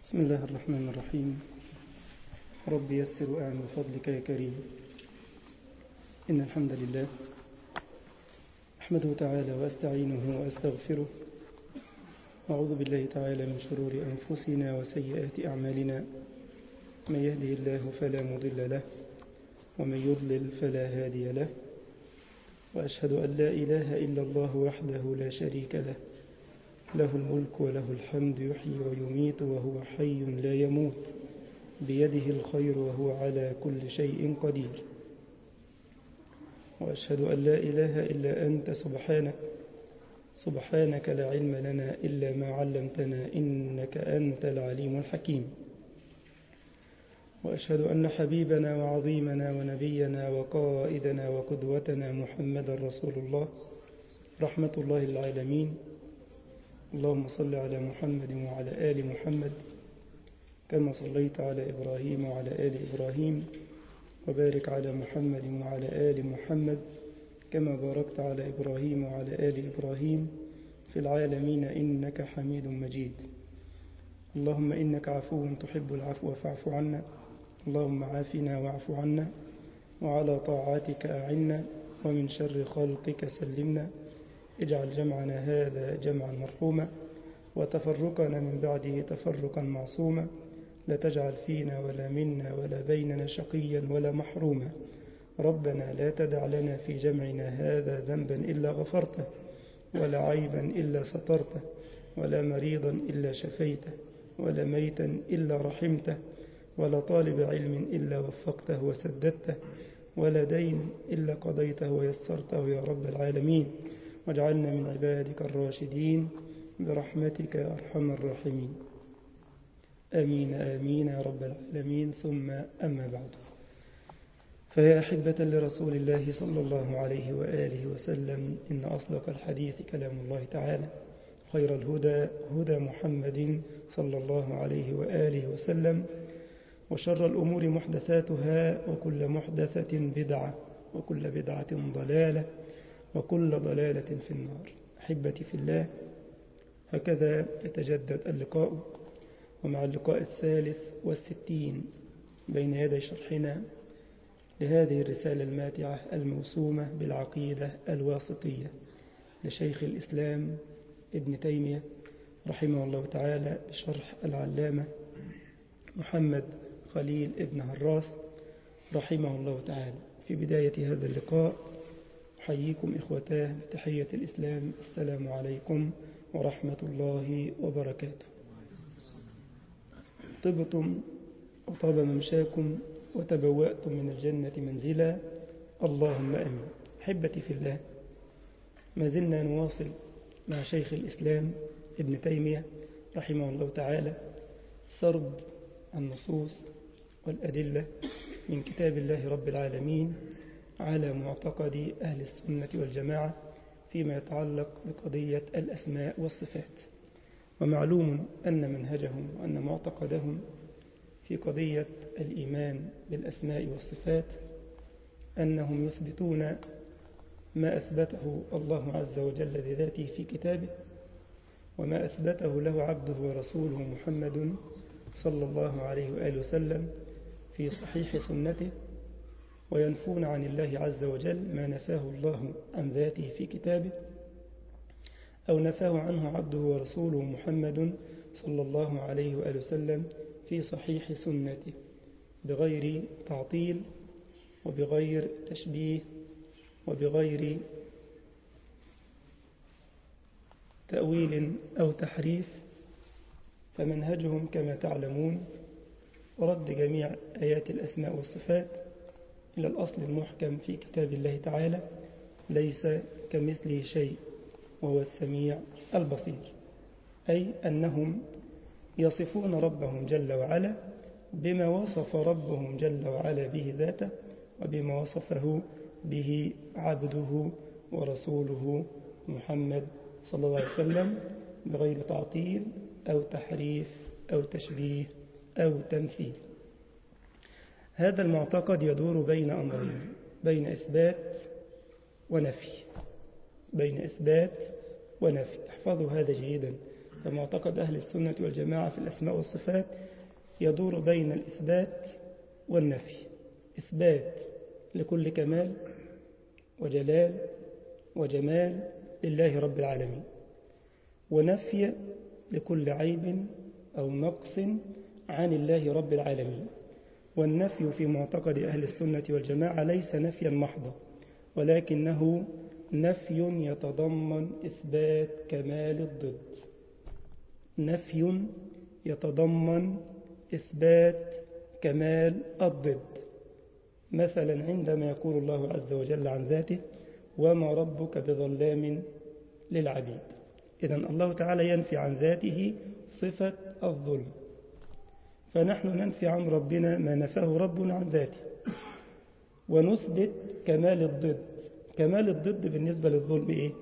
بسم الله الرحمن الرحيم. رب يسر وأعن بفضلك يا كريم. إن الحمد لله أحمده تعالى وأستعينه وأستغفره، وأعوذ بالله تعالى من شرور أنفسنا وسيئات أعمالنا. من يهده الله فلا مضل له، ومن يضلل فلا هادي له، وأشهد أن لا إله إلا الله وحده لا شريك له، له الملك وله الحمد، يحيي ويميت وهو حي لا يموت، بيده الخير وهو على كل شيء قدير. وأشهد أن لا إله إلا أنت سبحانك لا علم لنا إلا ما علمتنا، إنك أنت العليم الحكيم. وأشهد أن حبيبنا وعظيمنا ونبينا وقائدنا وقدوتنا محمد رسول الله، رحمة الله للعالمين. اللهم صل على محمد وعلى آل محمد كما صليت على إبراهيم وعلى آل إبراهيم، وبارك على محمد وعلى آل محمد كما باركت على إبراهيم وعلى آل إبراهيم في العالمين إنك حميد مجيد. اللهم إنك عفو تحب العفو فاعف عنا. اللهم عافنا واعف عنا، وعلى طاعتك أعنا، ومن شر خلقك سلمنا. اجعل جمعنا هذا جمعا مرحوما، وتفرقنا من بعده تفرقا معصوما. لا تجعل فينا ولا منا ولا بيننا شقيا ولا محروما. ربنا لا تدع لنا في جمعنا هذا ذنبا إلا غفرته، ولا عيبا إلا سترته، ولا مريضا إلا شفيته، ولا ميتا إلا رحمته، ولا طالب علم إلا وفقته وسددته، ولا دين إلا قضيته ويسرته يا رب العالمين. واجعلنا من عبادك الراشدين برحمتك يا أرحم الراحمين. آمين آمين يا رب العالمين. ثم أما بعد، فيا أحبة لرسول الله صلى الله عليه وآله وسلم، إن أصدق الحديث كلام الله تعالى، خير الهدى هدى محمد صلى الله عليه وآله وسلم، وشر الأمور محدثاتها، وكل محدثة بدعة، وكل بدعة ضلالة، وكل ضلالة في النار. أحبتي في الله، هكذا يتجدد اللقاء، ومع اللقاء 63 بين يدي شرحنا لهذه الرسالة الماتعة الموسومة بالعقيدة الواسطية لشيخ الإسلام ابن تيمية رحمه الله تعالى، بشرح العلامة محمد خليل ابن هراس رحمه الله تعالى. في بداية هذا اللقاء أحييكم إخوتاه بتحية الإسلام، السلام عليكم ورحمة الله وبركاته. طبتم وطاب ممشاكم وتبوأتم من الجنة منزلا، اللهم أمين. أحبتي في الله، ما زلنا نواصل مع شيخ الإسلام ابن تيمية رحمه الله تعالى سرد النصوص والأدلة من كتاب الله رب العالمين على معتقد أهل السنة والجماعة فيما يتعلق بقضية الأسماء والصفات. ومعلوم أن منهجهم وأن معتقدهم في قضية الإيمان بالأسماء والصفات أنهم يثبتون ما أثبته الله عز وجل لذاته في كتابه، وما أثبته له عبده ورسوله محمد صلى الله عليه وآله وسلم في صحيح سنته، وينفون عن الله عز وجل ما نفاه الله عن ذاته في كتابه، أو نفاه عنه عبده ورسوله محمد صلى الله عليه وآله وسلم في صحيح سنته، بغير تعطيل وبغير تشبيه وبغير تأويل أو تحريف. فمنهجهم كما تعلمون رد جميع آيات الأسماء والصفات إلى الأصل المحكم في كتاب الله تعالى: ليس كمثله شيء وهو السميع البصير. أي أنهم يصفون ربهم جل وعلا بما وصف ربهم جل وعلا به ذاته، وبما وصفه به عبده ورسوله محمد صلى الله عليه وسلم، بغير تعطيل أو تحريف أو تشبيه أو تمثيل. هذا المعتقد يدور بين أمرين: بين إثبات ونفي. بين إثبات ونفي. احفظوا هذا جيدا، فمعتقد أهل السنة والجماعة في الأسماء والصفات يدور بين الإثبات والنفي. إثبات لكل كمال وجلال وجمال لله رب العالمين، ونفي لكل عيب أو نقص عن الله رب العالمين. والنفي في معتقد أهل السنة والجماعة ليس نفيا محضا، ولكنه نفي يتضمن إثبات كمال الضد. نفي يتضمن إثبات كمال الضد. مثلا عندما يقول الله عز وجل عن ذاته: وما ربك بظلام للعبيد. إذن الله تعالى ينفي عن ذاته صفة الظلم، فنحن ننفي عن ربنا ما نفاه ربنا عن ذاته، ونثبت كمال الضد. كمال الضد بالنسبة للظلم إيه؟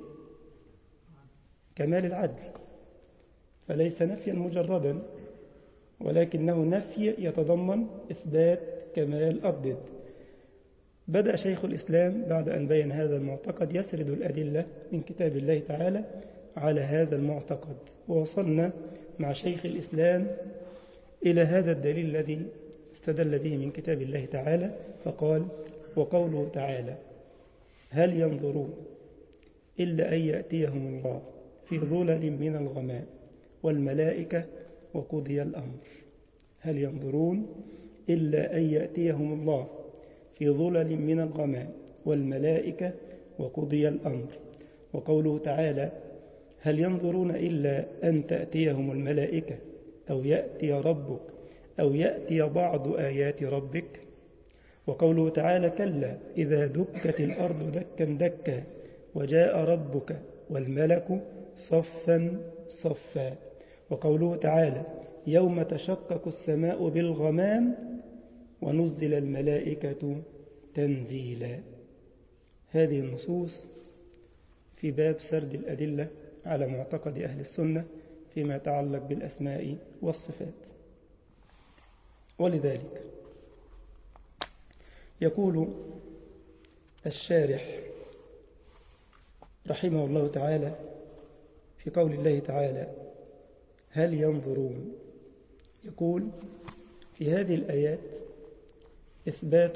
كمال العدل، فليس نفيا مجردا، ولكنه نفي يتضمن إثبات كمال الضد. بدأ شيخ الإسلام بعد أن بين هذا المعتقد يسرد الأدلة من كتاب الله تعالى على هذا المعتقد، ووصلنا مع شيخ الإسلام إلى هذا الدليل الذي استدل به من كتاب الله تعالى، فقال: وقوله تعالى: هل ينظرون إلا أن يأتيهم الله في ظلل من الغمام والملائكة وقضي الأمر. هل ينظرون إلا أن يأتيهم الله في ظلل من الغمام والملائكة وقضي الأمر. وقوله تعالى: هل ينظرون إلا أن تأتيهم الملائكة أو يأتي ربك أو يأتي بعض آيات ربك. وقوله تعالى: كلا إذا دكت الأرض دكا دكا وجاء ربك والملك صفا صفا. وقوله تعالى: يوم تشقق السماء بالغمام ونزل الملائكة تنزيلا. هذه النصوص في باب سرد الأدلة على معتقد أهل السنة فيما يتعلق بالأسماء والصفات. ولذلك يقول الشارح رحمه الله تعالى في قول الله تعالى: هل ينظرون، يقول: في هذه الآيات إثبات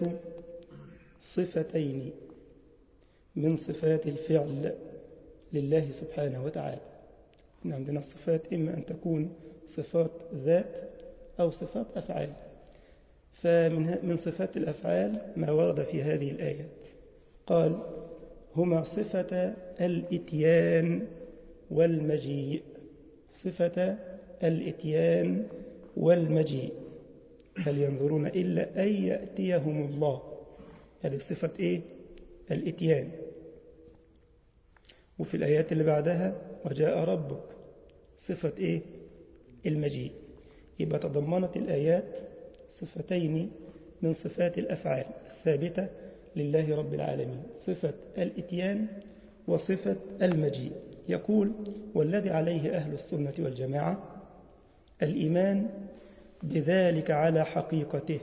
صفتين من صفات الفعل لله سبحانه وتعالى. إن عندنا الصفات إما أن تكون صفات ذات أو صفات أفعال، فمن صفات الأفعال ما ورد في هذه الآيات. قال: هما صفة الإتيان والمجيء. صفة الإتيان والمجيء. هل ينظرون إلا أن يأتيهم الله. هذه صفة إيه؟ الإتيان. وفي الآيات اللي بعدها: وجاء ربك، صفة إيه؟ المجيء. يبقى تضمنت الآيات صفتين من صفات الأفعال الثابتة لله رب العالمين: صفة الإتيان وصفة المجيء. يقول: والذي عليه أهل السنة والجماعة الإيمان بذلك على حقيقته.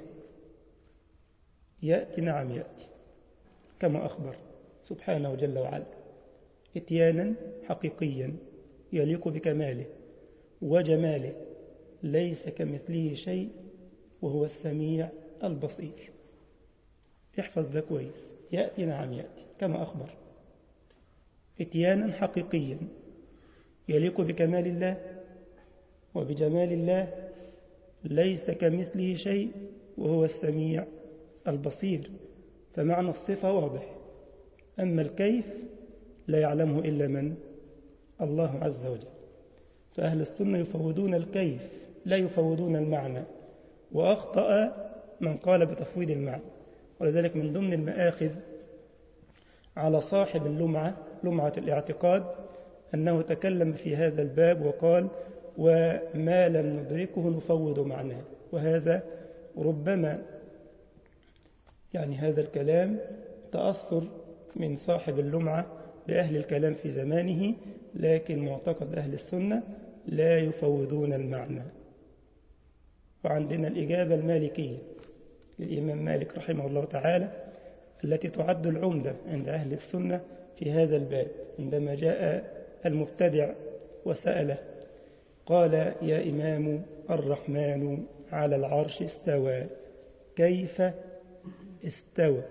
يأتي، نعم يأتي، كما أخبر سبحانه جل وعلا، إتيانا حقيقيا يليق بكماله وجماله، ليس كمثله شيء وهو السميع البصير. احفظ ده كويس. يأتي، نعم يأتي، كما أخبر، إتيانا حقيقيا يليق بكمال الله وبجمال الله، ليس كمثله شيء وهو السميع البصير. فمعنى الصفة واضح، أما الكيف لا يعلمه إلا من؟ الله عز وجل. فأهل السنة يفوضون الكيف لا يفوضون المعنى، وأخطأ من قال بتفويض المعنى. ولذلك من ضمن المآخذ على صاحب لمعة الاعتقاد أنه تكلم في هذا الباب وقال: وما لم ندركه نفوض معناه. وهذا ربما هذا الكلام تأثر من صاحب اللمعة بأهل الكلام في زمانه، لكن معتقد أهل السنة لا يفوضون المعنى. وعندنا الإجابة المالكية للإمام مالك رحمه الله تعالى التي تعد العمدة عند أهل السنة في هذا الباب. عندما جاء المبتدع وسأله: قال يا إمام الرحمن على العرش استوى، كيف استوى؟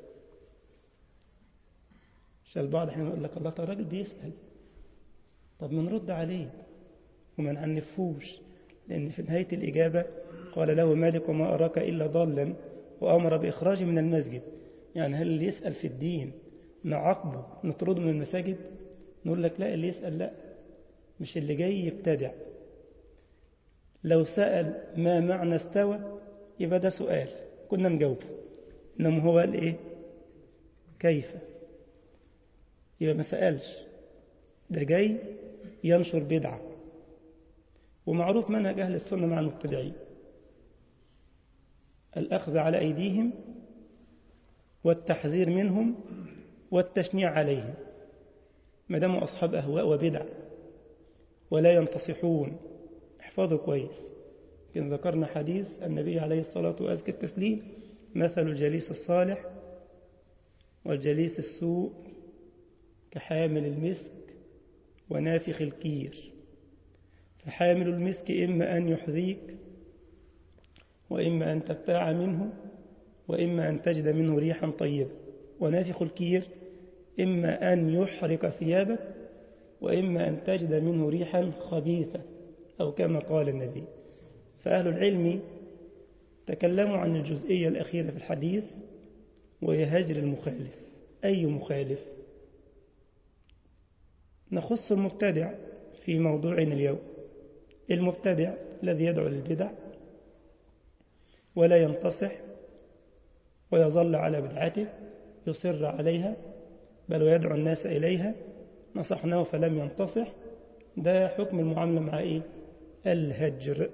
عشان البعض احنا نقول لك الله تعالى الراجل بيسأل، طب ما نرد عليه وما نعنفوش، لأن في نهاية الإجابة قال له مالك وما أراك إلا ضالا وأمر بإخراجه من المسجد. يعني هل اللي يسأل في الدين نعاقبه نطرده من المساجد؟ نقول لك لا، اللي يسأل لا، مش اللي جاي يبتدع. لو سأل ما معنى استوى يبقى ده سؤال كنا نجاوبه، إنما هو قال إيه؟ كيف؟ يبقى ما سألش، ده جاي ينشر بدعة. ومعروف منهج أهل السنة مع المبتدعين الأخذ على أيديهم والتحذير منهم والتشنيع عليهم ما داموا أصحاب أهواء وبدع ولا ينتصحون. احفظوا كويس، كنا ذكرنا حديث النبي عليه الصلاة وأزكى التسليم: مثل الجليس الصالح والجليس السوء كحامل المسك ونافخ الكير، فحامل المسك إما أن يحذيك وإما أن تبتاع منه وإما أن تجد منه ريحا طيبة، ونافخ الكير إما أن يحرق ثيابك وإما أن تجد منه ريحا خبيثة، أو كما قال النبي. فأهل العلم تكلموا عن الجزئية الأخيرة في الحديث، وهي هجر المخالف. أي مخالف؟ نخص المبتدع في موضوعنا اليوم. المبتدع الذي يدعو للبدع ولا ينتصح ويظل على بدعته، يصر عليها بل ويدعو الناس إليها، نصحناه فلم ينتصح، ده حكم المعاملة مع إيه؟ الهجر،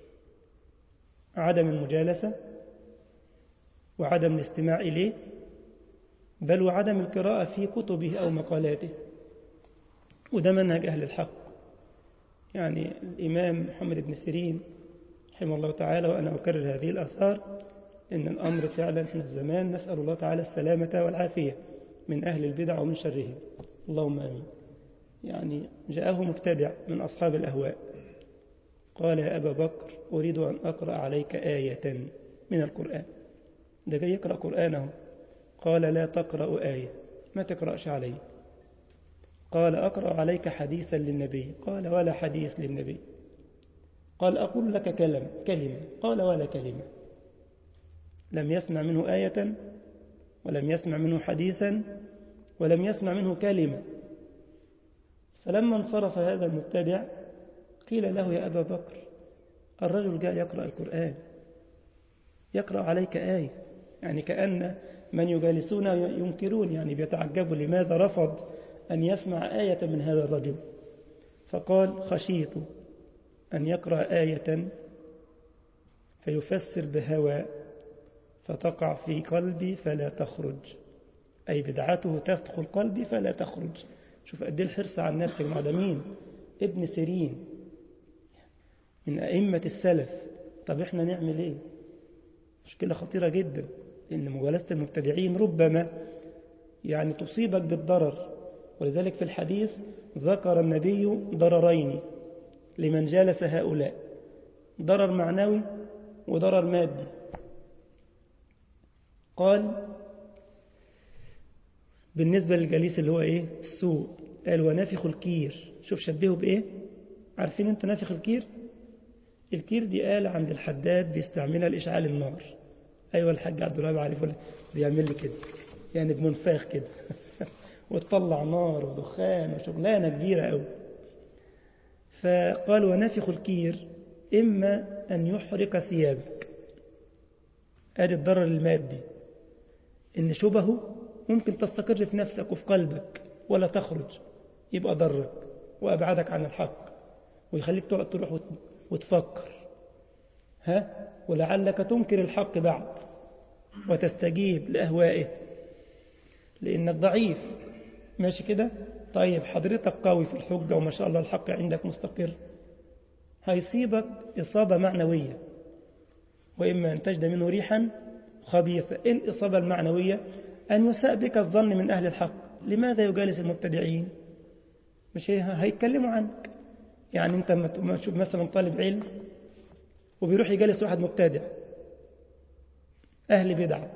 عدم المجالسة وعدم الاستماع إليه، بل وعدم القراءة في كتبه أو مقالاته. وده منهج أهل الحق. يعني الإمام محمد بن سيرين رحمه الله تعالى، وأنا أكرر هذه الآثار، إن الأمر فعلا إحنا في زمان نسأل الله تعالى السلامة والعافية من أهل البدع ومن شرهم، اللهم آمين. يعني جاءه مبتدع من أصحاب الأهواء قال يا أبا بكر أريد أن أقرأ عليك آية من القرآن. ده جاي يقرأ قرآنه. قال لا تقرأ آية، ما تقرأش علي. قال أقرأ عليك حديثا للنبي. قال ولا حديث للنبي. قال أقول لك كلمة. قال ولا كلمة. لم يسمع منه آية ولم يسمع منه حديثا ولم يسمع منه كلمة. فلما انصرف هذا المبتدع قيل له يا أبا بكر الرجل جاء يقرأ القرآن، يقرأ عليك آية. يعني كأن من يجالسون ينكرون، يعني بيتعجبوا لماذا رفض أن يسمع آية من هذا الرجل. فقال خشيت أن يقرأ آية فيفسر بهوى فتقع في قلبي فلا تخرج، أي بدعته تدخل قلبي فلا تخرج. شوف قد ايه الحرص على الناس المعدمين. ابن سيرين من أئمة السلف. طب احنا نعمل ايه؟ مشكلة خطيرة جدا، لأن مجالسة المبتدعين ربما يعني تصيبك بالضرر. ولذلك في الحديث ذكر النبي ضررين لمن جالس هؤلاء: ضرر معنوي وضرر مادي. قال بالنسبة للجليس اللي هو ايه؟ السوء. قال ونافخ الكير. شوف شبهه بايه؟ عارفين انتوا نافخ الكير؟ الكير دي آلة عند الحداد بيستعملها لإشعال النار. أيوة الحاج عبد الوهاب عارف ولا؟ بيعمل لي كده يعني بمنفاخ كده وتطلع نار ودخان وشغلانة كبيرة قوي. فقال ونافخ الكير إما أن يحرق ثيابك. آدي الضرر المادي، إن شبهه ممكن تستقر في نفسك وفي قلبك ولا تخرج، يبقى ضرك وأبعدك عن الحق ويخليك تروح وتفكر ولعلك تنكر الحق بعد وتستجيب لأهوائه لأنك ضعيف. ماشي كده؟ طيب حضرتك قوي في الحجة وما شاء الله الحق عندك مستقر، هيصيبك إصابة معنوية، وإما أن تجد منه ريحا خبيثة. إيه الإصابة المعنوية؟ أن يساء بك الظن من أهل الحق. لماذا يجالس المبتدعين؟ مش هيتكلموا عنك، يعني أنت ما تشوف مثلا طالب علم وبيروح يجلس واحد مبتدع أهل بدعة،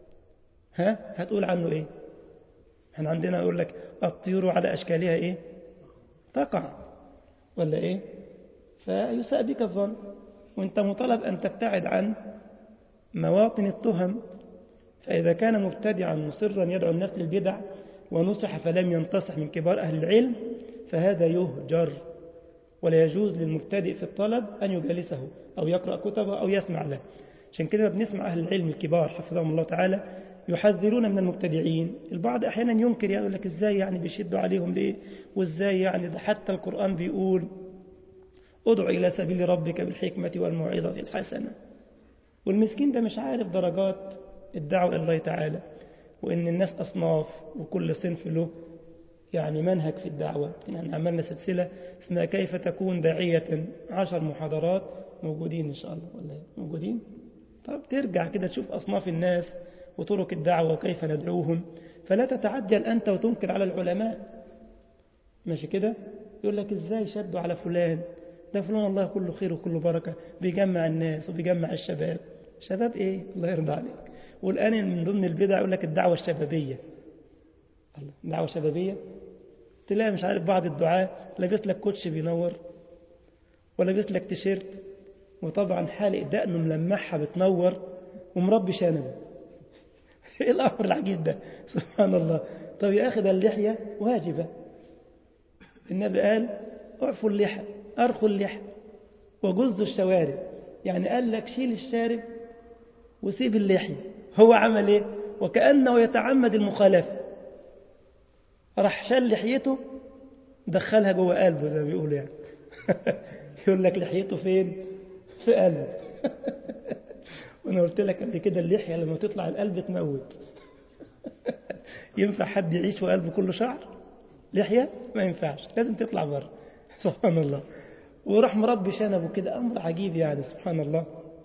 هتقول عنه إيه؟ احنا عندنا يقول لك الطيور على أشكالها إيه؟ تقع ولا إيه؟ فيساء بك الظن، وانت مطالب أن تبتعد عن مواطن التهم. فإذا كان مبتدعا مصرا يدعو الناس للبدع ونصح فلم ينتصح من كبار أهل العلم فهذا يهجر، ولا يجوز للمبتدئ في الطلب أن يجالسه أو يقرأ كتبه أو يسمع له. عشان كده بنسمع أهل العلم الكبار حفظهم الله تعالى يحذرون من المبتدعين. البعض أحيانا ينكر، يقول لك إزاي يعني بيشدوا عليهم ليه، وإزاي يعني ده حتى القرآن بيقول ادعو إلى سبيل ربك بالحكمة والموعظة الحسنة. والمسكين ده مش عارف درجات الدعوة إلى الله تعالى، وإن الناس أصناف وكل صنف له يعني منهج في الدعوة. يعني عملنا سلسلة اسمها كيف تكون داعية، 10 محاضرات موجودين إن شاء الله ولا موجودين. طب ترجع كده تشوف أصناف الناس وطرق الدعوة وكيف ندعوهم، فلا تتعجل أنت وتنكر على العلماء. ماشي كده؟ يقول لك إزاي شدوا على فلان، ده فلان الله كله خير وكله بركة، بيجمع الناس وبيجمع الشباب. شباب إيه؟ الله يرضى عليك. والآن من ضمن البدع يقول لك الدعوة الشبابية. الدعوة الشبابية تلاقي مش عارف بعض الدعاء لابس لك كوتش بينور ولابس لك تيشيرت، وطبعا حالق دقنه ملمحها بتنور ومربي شنبه. ايه الامر العجيب ده؟ سبحان الله. طب يا اخي ده اللحيه واجبه، النبي قال اعفوا اللحى ارخوا اللحى وجزوا الشوارب. يعني قال لك شيل الشارب وسيب اللحيه. هو عمل ايه؟ وكأنه يتعمد المخالفه، راح شال لحيته دخلها جوه قلبه زي ما بيقولوا يعني. يقول لك لحيته فين؟ في قلبه. وانا قلت لك قبل كده اللحيه لما تطلع القلب تموت. ينفع حد يعيش وقلبه كله شعر؟ لحيه ما ينفعش، لازم تطلع بره. سبحان الله. وراح مربي شنبه كده، امر عجيب يعني سبحان الله.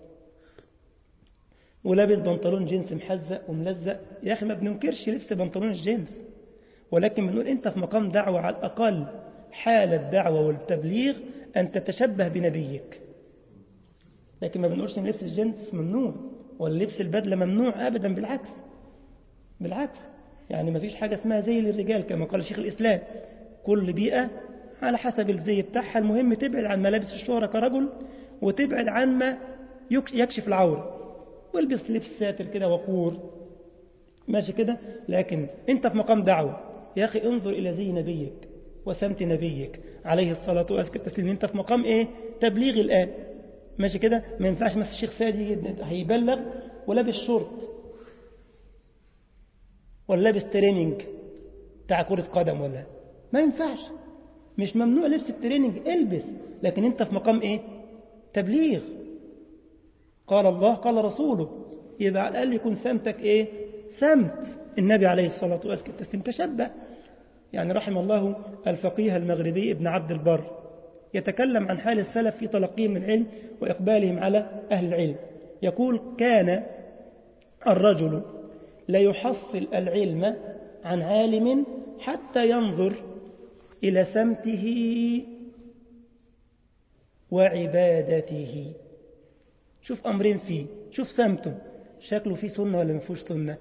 ولابس بنطلون جينز محزق وملزق. يا اخي ما بننكرش لبس بنطلون الجينز، ولكن بنقول انت في مقام دعوه، على الاقل حال الدعوه والتبليغ ان تتشبه بنبيك. لكن ما بنقولش ان لبس الجنس ممنوع ولا لبس البدله ممنوع ابدا، بالعكس. بالعكس، يعني ما فيش حاجه اسمها زي للرجال كما قال شيخ الاسلام. كل بيئه على حسب الزي بتاعها. المهم تبعد عن ملابس الشهرة كرجل، وتبعد عن ما يكشف العورة، والبس لبس ساتر كده وقور. ماشي كده. لكن انت في مقام دعوة يا اخي، انظر الى زي نبيك وسمت نبيك عليه الصلاة والسلام. انت في مقام ايه؟ تبليغ الآن. ماشي كده. ما ينفعش مثل الشيخ سادي هيبلغ ولابس شورت ولا لابس تريننج بتاع كرة قدم، ولا ما ينفعش. مش ممنوع لبس التريننج، البس، لكن انت في مقام ايه؟ تبليغ. قال الله قال رسوله، يبقى على الأقل يكون سمتك ايه؟ سمت النبي عليه الصلاة والسلام. تشبه. يعني رحم الله الفقيه المغربي ابن عبد البر، يتكلم عن حال السلف في تلقيهم من العلم وإقبالهم على أهل العلم. يقول كان الرجل لا يحصل العلم عن عالم حتى ينظر إلى سمته وعبادته. شوف أمرين فيه، شوف سمته شكله فيه سنة ولا ما فيهوش سنة.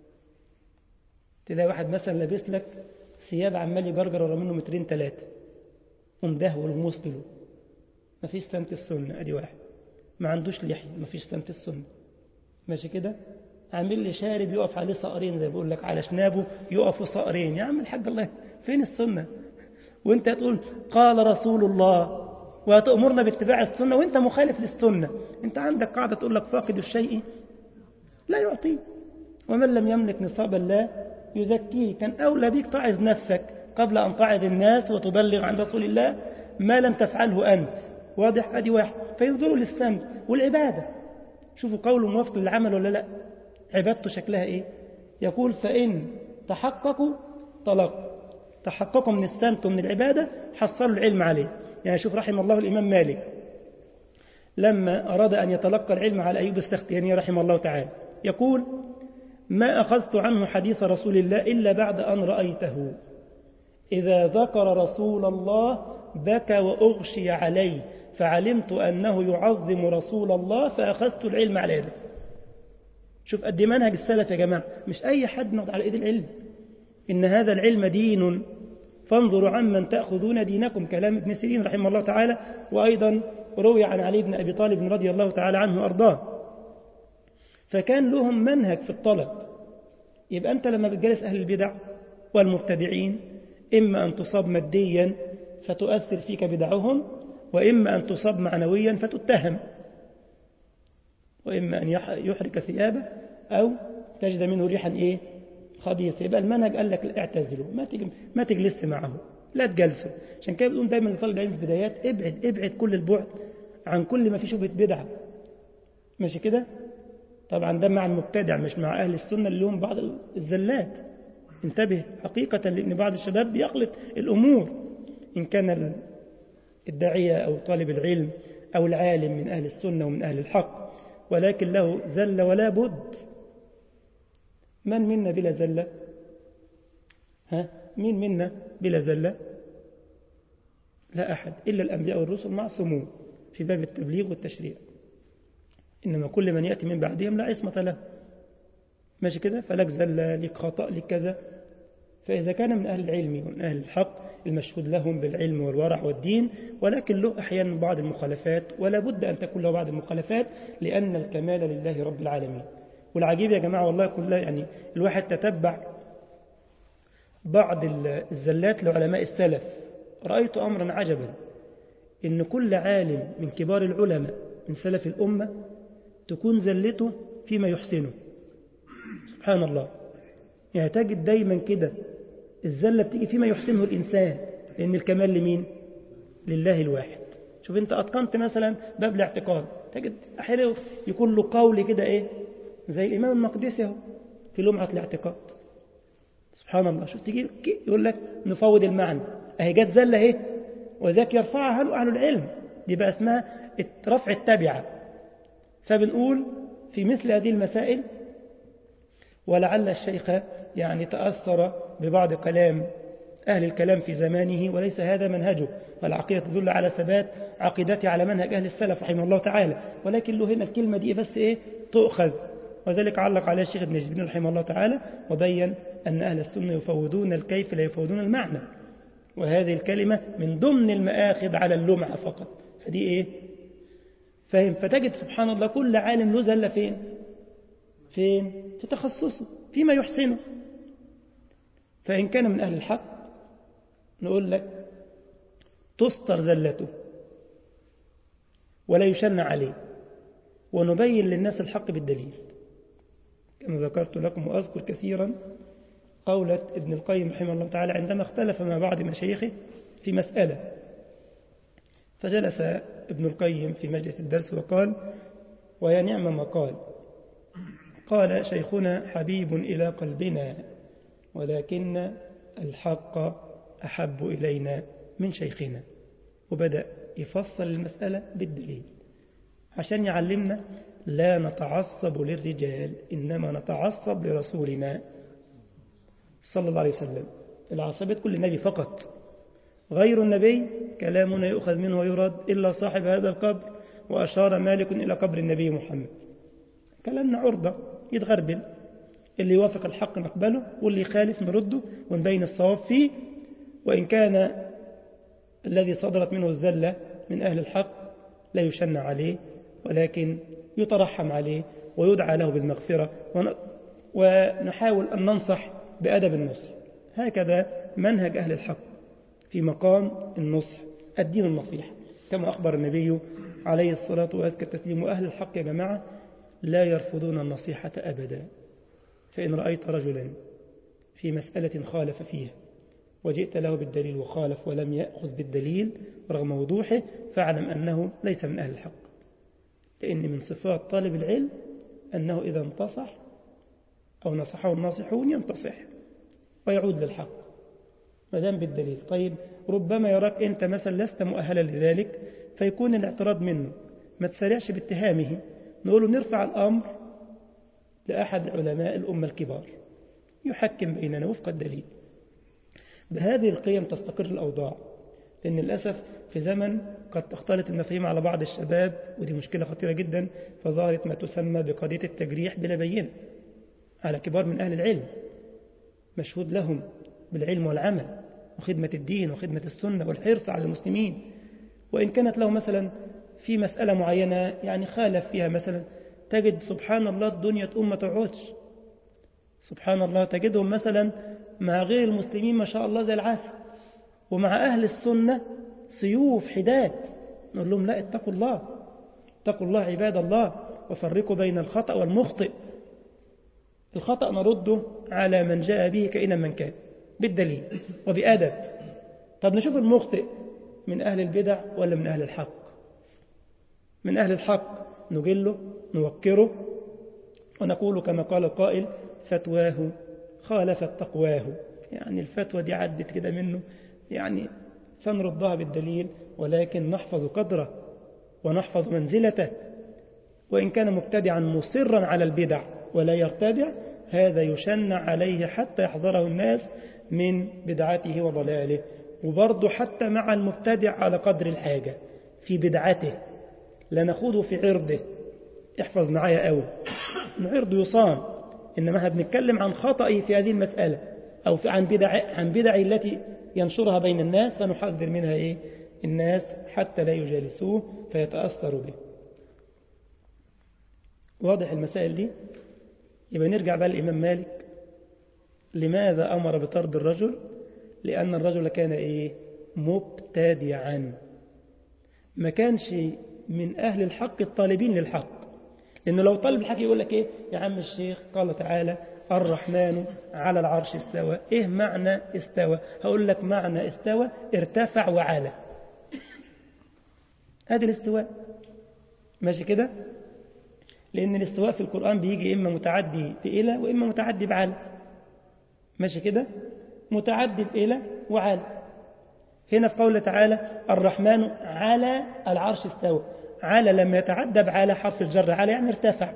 تلاقي واحد مثلا لابس لك ثياب عمال يجرجر ورا منه مترين 3 ومدهول ومسطل، ما فيش سمت السنة. ادي واحد. ما عندوش لحية، ما فيش سمت السنة. ماشي كده. عامل لي شارب يقف عليه صقرين، زي بيقول لك على شنابه يقفوا صقرين. يا عم الحاج الله، فين السنة؟ وانت تقول قال رسول الله وتأمرنا باتباع السنة وانت مخالف للسنة. انت عندك قاعدة تقول لك فاقد الشيء لا يعطيه، ومن لم يملك نصابا لا يزكيه. كان أولى بيك تعظ نفسك قبل أن تعظ الناس وتبلغ عن رسول الله ما لم تفعله أنت. واضح؟ أدي واحد. فينظروا للسمت والعبادة، شوفوا قوله موافق للعمل ولا لا، عبادته شكلها إيه. يقول فإن تحققوا من السمت ومن العبادة حصلوا العلم عليه. يعني شوف رحم الله الإمام مالك لما أراد أن يتلقى العلم على أيوب السختياني رحمه الله تعالى، يقول ما أخذت عنه حديث رسول الله إلا بعد أن رأيته إذا ذكر رسول الله بكى وأغشي عليه فعلمت أنه يعظم رسول الله فأخذت العلم على يده. شوف قد منهج السلف يا جماعة، مش أي حد نقض على إيد العلم. إن هذا العلم دين فانظروا عمن تأخذون دينكم، كلام ابن سيرين رحمه الله تعالى، وأيضا روي عن علي بن أبي طالب رضي الله تعالى عنه وأرضاه. فكان لهم منهج في الطلب. يبقى أنت لما بتجلس أهل البدع والمبتدعين إما أن تصاب ماديا فتؤثر فيك بدعهم، وإما أن تصاب معنويا فتتهم، وإما أن يحرق ثيابه أو تجد منه ريحا خبيث. يبقى المنهج قال لك اعتزلوا، ما تجلس معه، لا تجلسوا. عشان كده بنقول دايما لطالب العلم في البدايات ابعد كل البعد عن كل ما فيه شبهة بدعة. ماشي كده؟ طبعا ده مع المبتدع مش مع أهل السنة اللي لهم بعض الزلات. انتبه حقيقة، لأن بعض الشباب بيخلط الأمور، إن كان الداعية أو طالب العلم أو العالم من أهل السنة ومن أهل الحق، ولكن له زلة ولا بد. من منا بلا زلة؟ مين منا بلا زلة؟ لا أحد، إلا الأنبياء والرسل معصومون في باب التبليغ والتشريع، إنما كل من يأتي من بعدهم لا عصمة له. ماشي كده؟ فلك زلة، لك خطأ، لك كذا. فإذا كان من أهل العلم ومن أهل الحق المشهود لهم بالعلم والورع والدين، ولكن له أحيانا بعض المخالفات، ولا بد أن تكون له بعض المخالفات، لأن الكمال لله رب العالمين. والعجيب يا جماعة والله كلها، يعني الواحد تتبع بعض الزلات لعلماء السلف، رأيت أمرا عجبا، إن كل عالم من كبار العلماء من سلف الأمة تكون زلته فيما يحسنه. سبحان الله، يعني تجد دايما كده الزلة بتيجي فيما يحسنه الإنسان، لأن الكمال لمين؟ لله الواحد. شوف أنت أتقنت مثلا باب الاعتقاد، تجد أحيانا يكون له قول كده زي الإمام المقدسي في لمعة الاعتقاد. سبحان الله، شوف تيجي يقول لك نفوض المعنى، أهي جت زلة وذاك يرفعها أهل العلم، دي بقى اسمها رفع التبعة. فبنقول في مثل هذه المسائل، ولعل الشيخ يعني تأثر ببعض كلام أهل الكلام في زمانه، وليس هذا منهجه، فالعقيدة تدل على ثبات عقيدته على منهج أهل السلف رحمه الله تعالى، ولكن له هنا الكلمة دي بس تؤخذ. وذلك علق عليه الشيخ ابن جبرين رحمه الله تعالى، وبين أن أهل السنة يفوضون الكيف لا يفوضون المعنى، وهذه الكلمة من ضمن المآخذ على اللمعة فقط. فدي فهم. فتجد سبحان الله كل عالم له زلة فين؟ في تخصصه فيما يحسنه. فإن كان من أهل الحق نقول لك تستر زلته ولا يشن عليه، ونبين للناس الحق بالدليل، كما ذكرت لكم. وأذكر كثيرا قولة ابن القيم رحمه الله تعالى عندما اختلف مع بعض مشايخه في مسألة، فجلس ابن القيم في مجلس الدرس وقال: ويا نعم ما قال شيخنا حبيب إلى قلبنا، ولكن الحق أحب إلينا من شيخنا. وبدأ يفصل المسألة بالدليل عشان يعلمنا لا نتعصب للرجال، إنما نتعصب لرسولنا صلى الله عليه وسلم. العصبية كل النبي فقط، غير النبي كلامنا يؤخذ منه ويرد، إلا صاحب هذا القبر. وأشار مالك إلى قبر النبي محمد. كلامنا عرضة يتغربل، اللي يوافق الحق نقبله، واللي يخالف نرده ونبين الصواب فيه. وإن كان الذي صدرت منه الزلة من أهل الحق لا يشن عليه، ولكن يترحم عليه ويدعى له بالمغفرة، ونحاول أن ننصح بأدب النصح. هكذا منهج أهل الحق في مقام النصح، الدين النصيحة، كما أخبر النبي عليه الصلاة وأزكى التسليم. وأهل الحق يا جماعة لا يرفضون النصيحة أبدا. فإن رأيت رجلا في مسألة خالف فيها وجئت له بالدليل وخالف ولم يأخذ بالدليل رغم وضوحه، فاعلم أنه ليس من أهل الحق، لأن من صفات طالب العلم أنه إذا انتصح أو نصحه الناصحون ينتصح ويعود للحق ما دام بالدليل. طيب ربما يراك أنت مثلا لست مؤهلا لذلك، فيكون الاعتراض منه، ما تسارعش باتهامه، نقول له نرفع الأمر لأحد علماء الأمة الكبار يحكم بيننا وفق الدليل. بهذه القيم تستقر الأوضاع، لأن للأسف في زمن قد تختلط المفاهيم على بعض الشباب، ودي مشكلة خطيرة جدا، فظهرت ما تسمى بقضية التجريح بلا بينة على كبار من أهل العلم مشهود لهم بالعلم والعمل وخدمة الدين وخدمة السنة والحرص على المسلمين، وإن كانت له مثلا في مسألة معينة يعني خالف فيها مثلا، تجد سبحان الله الدنيا تقوم ما تقعدش، سبحان الله تجدهم مثلا مع غير المسلمين ما شاء الله زي العسل، ومع أهل السنة سيوف حداد. نقول لهم لا، اتقوا الله، اتقوا الله عباد الله، وفرقوا بين الخطأ والمخطئ. الخطأ نرده على من جاء به كائنا من كان بالدليل وبأدب. طب نشوف المخطئ من أهل البدع ولا من أهل الحق؟ من أهل الحق نجله نوكره ونقول كما قال القائل: فتواه خالفت تقواه. يعني الفتوى دي عدت كده منه، يعني فنردها بالدليل، ولكن نحفظ قدره ونحفظ منزلته. وإن كان مبتدعا مصرا على البدع ولا يرتدع، هذا يشنع عليه حتى يحذره الناس من بدعته وضلاله. وبرضه حتى مع المبتدع على قدر الحاجة في بدعته، لا نخوض في عرضه. احفظ معايا قوي إن عرضه يصان، إنما احنا بنتكلم عن خطئه في هذه المسألة أو عن بدع التي ينشرها بين الناس، فنحذر منها الناس حتى لا يجالسوه فيتأثروا به. واضح المسائل دي؟ يبقى نرجع بقى للإمام مالك. لماذا أمر بطرد الرجل؟ لأن الرجل كان مبتدعا، ما كانش من أهل الحق الطالبين للحق. لأنه لو طالب الحق يقول لك يا عم الشيخ قال تعالى الرحمن على العرش استوى. إيه معنى استوى؟ هقول لك معنى استوى: ارتفع وعلى. هذا الاستواء، ماشي كده؟ لأن الاستواء في القرآن بيجي إما متعدي بإلى وإما متعدي بعلى، ماشي كده؟ متعدي بإلى وعلى. هنا في قوله تعالى الرحمن على العرش استوى، على لما يتعدى بعلى حرف الجر، على يعني ارتفع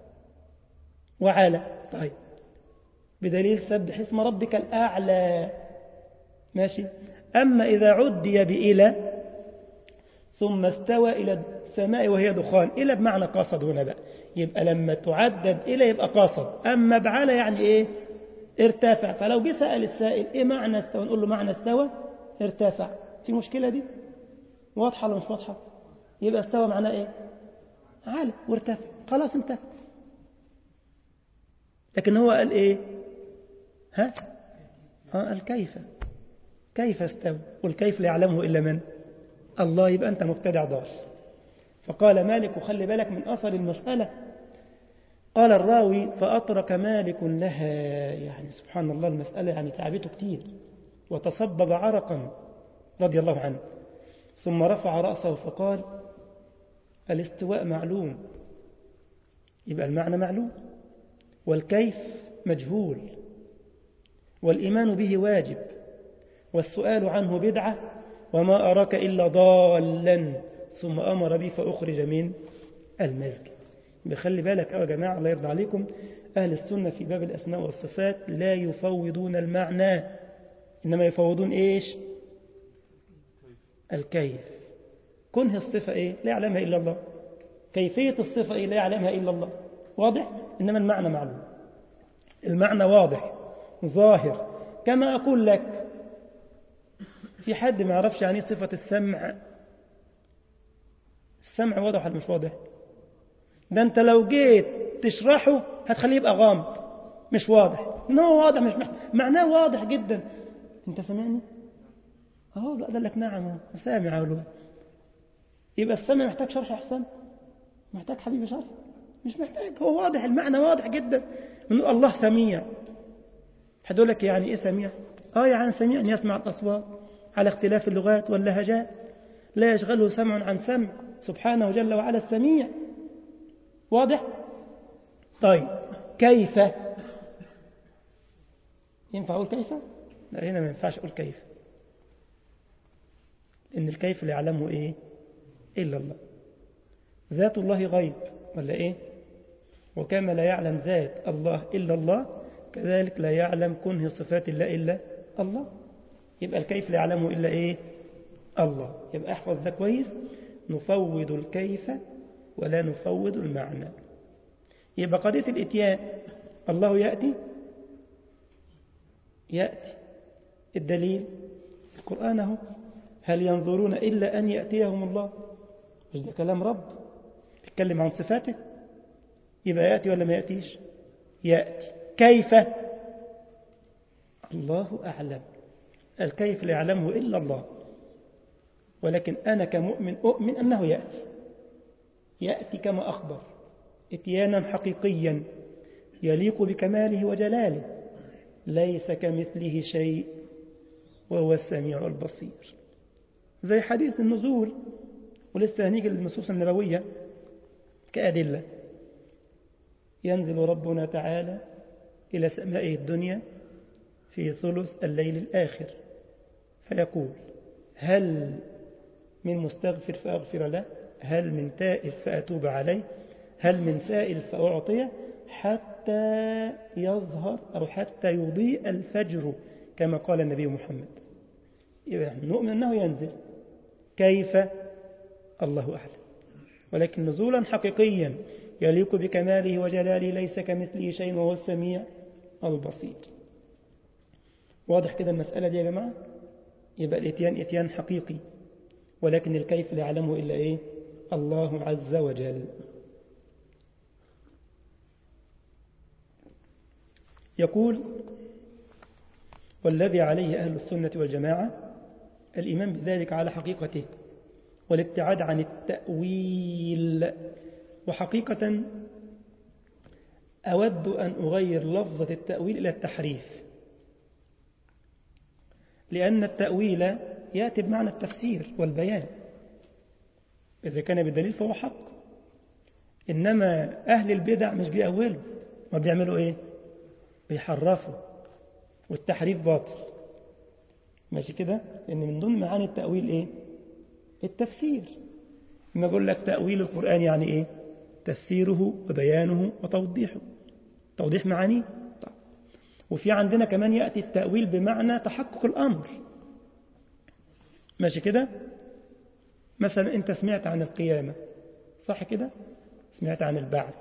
وعلى. طيب بدليل سبح اسم ربك الأعلى، ماشي. أما إذا عدي بإلى ثم استوى إلى السماء وهي دخان، إلى بمعنى قصد هنا بقى، يبقى لما تعدد إلى يبقى قصد. أما بعلى يعني ارتفع. فلو جه سأل السائل معنى استوى، نقول له معنى استوى ارتفع. في مشكلة دي؟ واضحة ولا مش واضحة؟ يبقى استوى معناه عالي وارتفع، خلاص انتهى. لكن هو قال قال كيف استوى، والكيف لا يعلمه إلا من الله. يبقى أنت مبتدع ضال. فقال مالك، وخلي بالك من أثر المسألة، قال الراوي فأطرق مالك لها، يعني سبحان الله المسألة يعني تعبته كتير، وتصبب عرقا رضي الله عنه، ثم رفع رأسه فقال الاستواء معلوم، يبقى المعنى معلوم، والكيف مجهول، والإيمان به واجب، والسؤال عنه بدعة، وما أراك إلا ضالا، ثم أمر به فأخرج من المسجد. بخلي بالك يا جماعة الله يرضى عليكم، أهل السنة في باب الأسماء والصفات لا يفوضون المعنى، إنما يفوضون الكيف. كنه الصفة لا يعلمها إلا الله، كيفية الصفة لا يعلمها إلا الله، واضح؟ إنما المعنى معلوم، المعنى واضح ظاهر. كما أقول لك في حد ما يعرفش يعني صفة السمع؟ السمع واضح ولا مش واضح؟ ده أنت لو جيت تشرحه هتخليه يبقى غامض مش واضح. إنه واضح مش معناه واضح جدا. أنت سامعني؟ قال لك نعم سامع أولوه. يبقى السمع محتاج شرح أحسن؟ محتاج حبيبي شرح؟ مش محتاج، هو واضح، المعنى واضح جدا. من الله سميع. هتقول لك يعني إيه سميع؟ يعني سميع أن يسمع الأصوات على اختلاف اللغات واللهجات، لا يشغله سمع عن سمع، سبحانه جل وعلا السميع. واضح؟ طيب كيف؟ ينفع أقول كيف؟ لا، هنا ما ينفعش أقول كيف، إن الكيف لا يعلمه إلا الله. ذات الله غيب ولا وكما لا يعلم ذات الله إلا الله، كذلك لا يعلم كنه صفات الله إلا الله. يبقى الكيف لا يعلمه إلا الله. يبقى احفظ ده كويس، نفوض الكيف ولا نفوض المعنى. يبقى قضية الإتيان، الله يأتي الدليل القرآن اهو، هل ينظرون إلا أن يأتيهم الله؟ مش ده كلام رب يتكلم عن صفاته، يبقى يأتي ولا ما يأتيش؟ يأتي. كيف؟ الله أعلم، الكيف لا يعلمه إلا الله، ولكن أنا كمؤمن أؤمن أنه يأتي كما أخبر، إتيانا حقيقيا يليق بكماله وجلاله، ليس كمثله شيء وهو السميع البصير. زي حديث النزول، ولسه هنيجي للنصوص النبوية كأدلة. ينزل ربنا تعالى إلى سمائه الدنيا في ثلث الليل الآخر فيقول هل من مستغفر فأغفر له، هل من تائب فأتوب عليه، هل من سائل فأعطيه، حتى يظهر أو حتى يضيء الفجر كما قال النبي محمد. نؤمن أنه ينزل. كيف؟ الله أعلم، ولكن نزولا حقيقيا يليق بكماله وجلاله، ليس كمثله شيء وهو السميع البصير. واضح كده المسألة دي يا جماعة؟ يبقى الإتيان إتيان حقيقي، ولكن الكيف لا يعلمه إلا الله عز وجل. يقول والذي عليه أهل السنة والجماعة الإيمان بذلك على حقيقته والابتعاد عن التأويل. وحقيقة أود أن أغير لفظة التأويل إلى التحريف، لأن التأويل يأتي بمعنى التفسير والبيان، إذا كان بالدليل فهو حق. إنما أهل البدع مش بيأولوا، ما بيعملوا بيحرفوا، والتحريف باطل. ماشي كده؟ لأن من ضمن معاني التأويل التفسير. لما أقول لك تأويل القرآن يعني تفسيره وبيانه وتوضيحه، توضيح معانيه. طيب. وفي عندنا كمان يأتي التأويل بمعنى تحقق الأمر. ماشي كده؟ مثلا أنت سمعت عن القيامة، صح كده؟ سمعت عن البعث.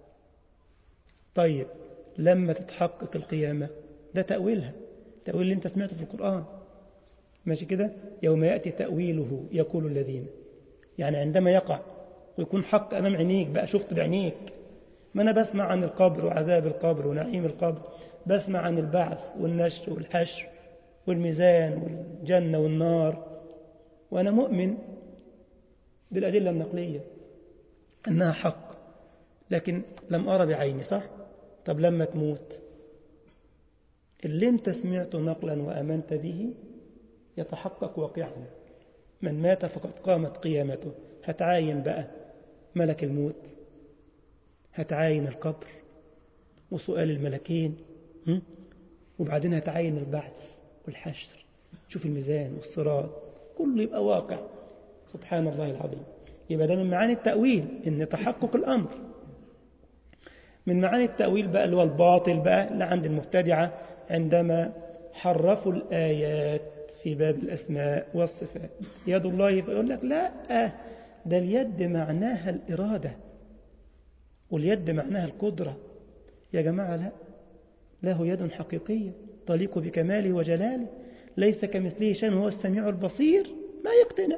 طيب لما تتحقق القيامة ده تأويلها، تأويل اللي أنت سمعته في القرآن. ماشي كده؟ يوم يأتي تأويله يقول الذين، يعني عندما يقع ويكون حق أمام عينيك، بقى شفت بعينيك. ما أنا بسمع عن القبر وعذاب القبر ونعيم القبر، بسمع عن البعث والنشر والحشر والميزان والجنة والنار، وأنا مؤمن بالأدلة النقلية أنها حق، لكن لم أرى بعيني، صح؟ طب لما تموت اللي انت سمعته نقلا وأمنت به يتحقق واقعا. من مات فقد قامت قيامته. هتعاين بقى ملك الموت، هتعاين القبر وسؤال الملكين، وبعدين هتعاين البعث والحشر، تشوف الميزان والصراط، كله يبقى واقع. سبحان الله العظيم. يبقى ده من معاني التأويل، إن تحقق الأمر. من معاني التأويل بقى اللي هو الباطل بقى اللي عند المبتدعة، عندما حرفوا الآيات في باب الأسماء والصفات. يد الله، فيقول لك لا، ده اليد معناها الإرادة، واليد معناها القدرة. يا جماعة لا، له يد حقيقية تليق بكماله وجلاله، ليس كمثله شيء وهو السميع البصير. ما يقتنع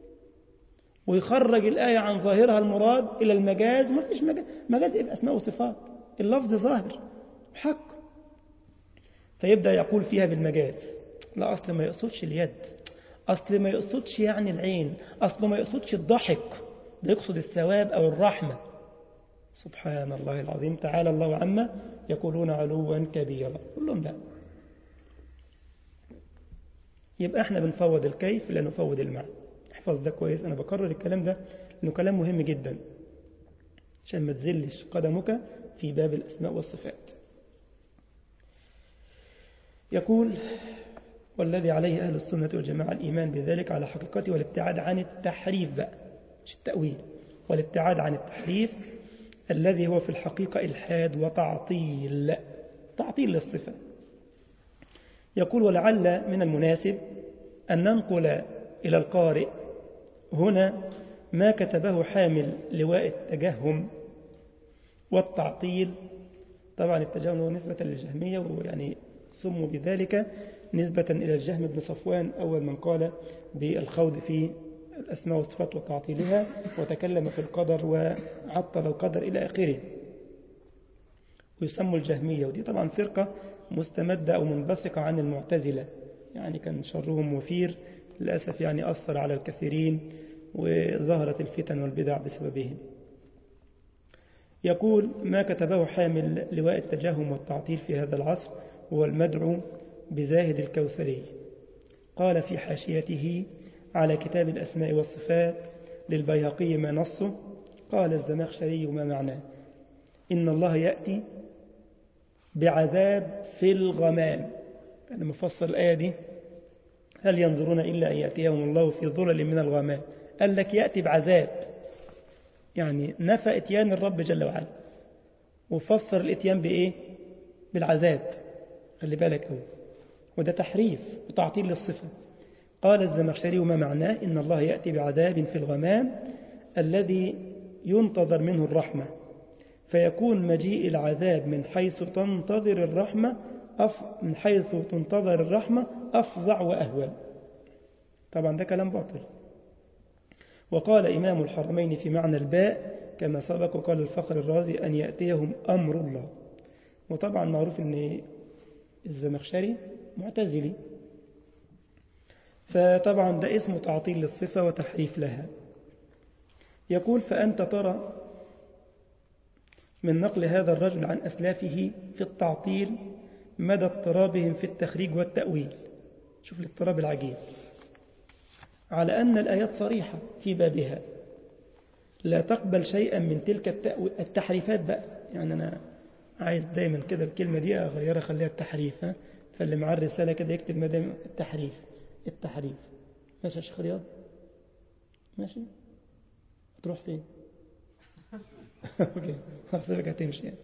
ويخرج الآية عن ظاهرها المراد إلى المجاز. ما فيش مجاز يبقى أسماء وصفات، اللفظ ظاهر حق، فيبدأ يقول فيها بالمجاز. لا، أصل ما يقصدش اليد، أصل ما يقصدش يعني العين، أصل ما يقصدش الضحك، ده يقصد الثواب أو الرحمة. سبحان الله العظيم، تعالى الله عما يقولون علوا كبيرا. كلهم لا. يبقى احنا بنفوض الكيف لا نفوض المعنى. احفظ ده كويس، أنا بكرر الكلام ده لأنه كلام مهم جدا عشان ما تزلش قدمك في باب الأسماء والصفات. يقول والذي عليه أهل السنة والجماعة الإيمان بذلك على حقيقته والابتعاد عن التحريف بقى، مش التأويل، والابتعاد عن التحريف الذي هو في الحقيقة إلحاد وتعطيل، تعطيل للصفة. يقول ولعل من المناسب أن ننقل إلى القارئ هنا ما كتبه حامل لواء التجهم والتعطيل. طبعا التجهم هو نسبة للجهمية، ويعني سموا بذلك نسبة إلى الجهم بن صفوان أول من قال بالخوض في الأسماء والصفات وتعطيلها وتكلم في القدر وعطل القدر إلى آخره، ويسموا الجهمية. ودي طبعا فرقة مستمدة أو منبثقة عن المعتزلة، يعني كان شرهم وفير للأسف، يعني أثر على الكثيرين وظهرت الفتن والبدع بسببهم. يقول ما كتبه حامل لواء التجهم والتعطيل في هذا العصر هو المدعو بزاهد الكوثري. قال في حاشيته على كتاب الأسماء والصفات للبيهقي ما نصه، قال الزمخشري ما معناه: إن الله يأتي بعذاب في الغمام. أنا مفصل الآية دي: هل ينظرون إلا أن يأتيهم الله في ظلل من الغمام. قال لك يأتي بعذاب، يعني نفى إتيان الرب جل وعلا، وفسر الإتيان بإيه؟ بالعذاب. خلي بالك هو، وده تحريف وتعطيل للصفة. قال الزمخشري ما معناه: إن الله يأتي بعذاب في الغمام الذي ينتظر منه الرحمة، فيكون مجيء العذاب من حيث تنتظر الرحمة أفظع وأهول. طبعا ده كلام باطل. وقال إمام الحرمين في معنى الباء كما سبق، وقال الفخر الرازي: أن يأتيهم أمر الله. وطبعا معروف أن الزمخشري معتزلي، فطبعا ده اسمه تعطيل للصفة وتحريف لها. يقول: فأنت ترى من نقل هذا الرجل عن أسلافه في التعطيل مدى اضطرابهم في التخريج والتأويل. شوف الاضطراب العجيب، على أن الآيات صريحة في بابها لا تقبل شيئا من تلك التحريفات بقى. يعني أنا عايز دايما كده الكلمة دي أغيرها، خليها التحريف. فاللي معاه الرسالة كده يكتب مدام التحريف. ماشي يا شيخ رياض؟ ماشي؟ تروح فين؟ اوكي، حسبك هتمشي يعني.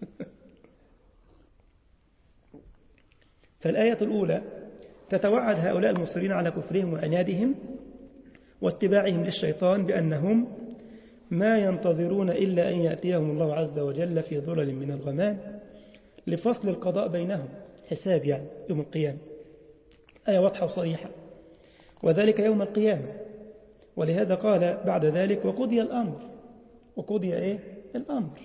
فالآية الأولى تتوعد هؤلاء المصرين على كفرهم وعنادهم واتباعهم للشيطان بأنهم ما ينتظرون إلا أن يأتيهم الله عز وجل في ظلل من الغمام لفصل القضاء بينهم، حساب يعني يوم القيامة. آية واضحة وصريحة، وذلك يوم القيامة. ولهذا قال بعد ذلك: وقضي الأمر. وقضي إيه؟ الأمر.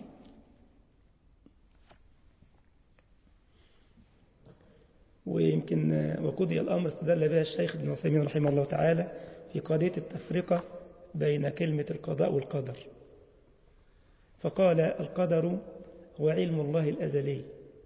ويمكن وقضي الأمر استدل بها الشيخ ابن عثيمين رحمه الله تعالى في قضية التفرقة بين كلمة القضاء والقدر، فقال: القدر هو علم الله الأزلي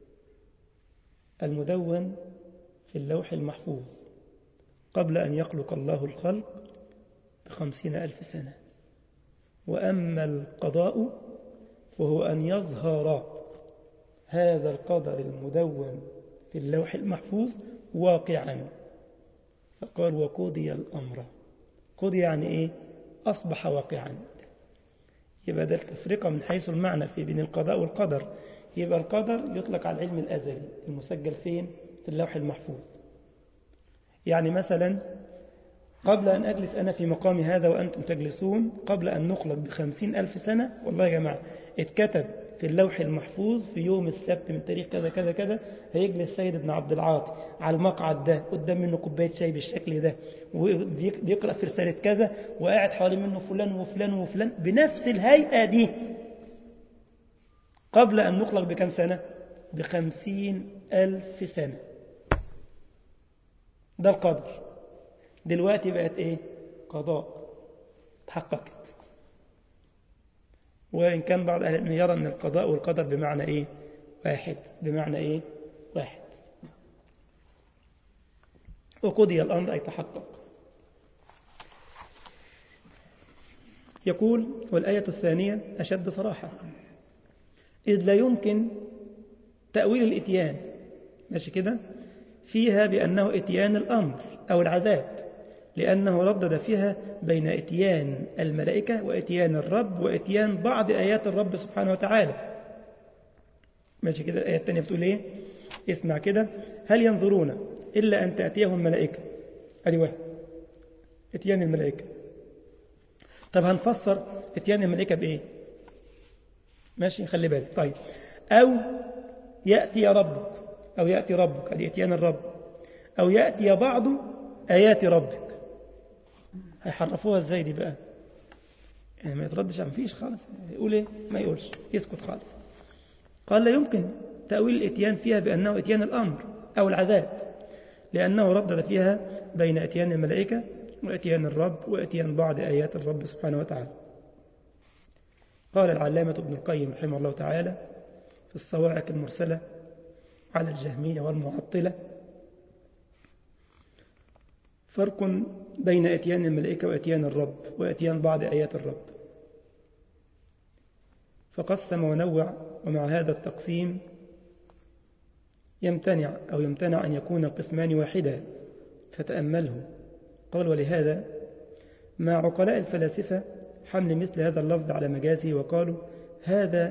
المدون في اللوح المحفوظ قبل أن يخلق الله الخلق ب50,000 سنة. وأما القضاء فهو أن يظهر هذا القدر المدون في اللوح المحفوظ واقعا. فقال: وقضي الأمر. قضي يعني إيه؟ أصبح واقعا. يبقى ده التفرقة من حيث المعنى في بين القضاء والقدر. يبقى القدر يطلق على العلم الأزلي المسجل فين؟ في اللوح المحفوظ. يعني مثلا قبل أن أجلس أنا في مقام هذا وأنتم تجلسون، قبل أن نخلق ب50,000 سنة، والله يا جماعة اتكتب في اللوح المحفوظ في يوم السبت من تاريخ كذا كذا كذا هيجلس سيد ابن عبد العاطي على المقعد ده، قدام منه كوباية شاي بالشكل ده، وبيقرأ في رسالة كذا، وقاعد حوالي منه فلان وفلان وفلان بنفس الهيئة دي، قبل أن نخلق بكم سنة؟ ب50,000 سنة. ده القدر. دلوقتي بقت إيه؟ قضاء، تحققت. وإن كان بعض أهل العلم يرى أن القضاء والقدر بمعنى إيه؟ واحد. بمعنى إيه؟ واحد. وقضي الأمر أي تحقق. يقول: والآية الثانية أشد صراحة، إذ لا يمكن تأويل الإتيان، ماشي كده، فيها بأنه إتيان الأمر أو العذاب، لأنه ردد فيها بين إتيان الملائكة وإتيان الرب وإتيان بعض آيات الرب سبحانه وتعالى. ماشي كده. الآية الثانية بتقول إيه؟ اسمع كده: هل ينظرون إلا أن تأتيهم ملائكة؟ أدي واحد. اتيان الملائكة. طب هنفسر اتيان الملائكة بإيه؟ ماشي، خلي بالك. طيب، أو يأتي ربك، أو يأتي ربك، هذه اتيان الرب، أو يأتي بعض آيات ربك. هيحرفوها ازاي دي بقى؟ يعني ما يتردش، ما فيش خالص. يقول ايه؟ ما يقولش، يسكت خالص. قال لا يمكن تأويل الاتيان فيها بأنه اتيان الأمر أو العذاب، لأنه ردد فيها بين اتيان الملائكة واتيان الرب واتيان بعض آيات الرب سبحانه وتعالى. قال العلامة ابن القيم رحمه الله تعالى في الصواعق المرسلة على الجهمية والمعطلة: فرق بين اتيان الملائكة واتيان الرب واتيان بعض آيات الرب. فقسم ونوع، ومع هذا التقسيم يمتنع أن يكون القسمان واحدا، فتأمله. قال: ولهذا مع عقلاء الفلاسفة حمل مثل هذا اللفظ على مجازه، وقالوا هذا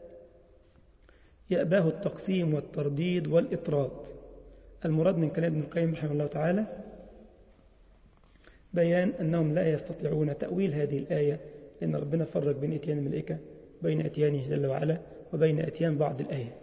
يأباه التقسيم والترديد والإطراد. المراد من كلام ابن القيم رحمه الله تعالى بيان أنهم لا يستطيعون تأويل هذه الآية، لأن ربنا فرق بين اتيان الملائكة، بين اتيانه جل وعلا، وبين اتيان بعض الآيات.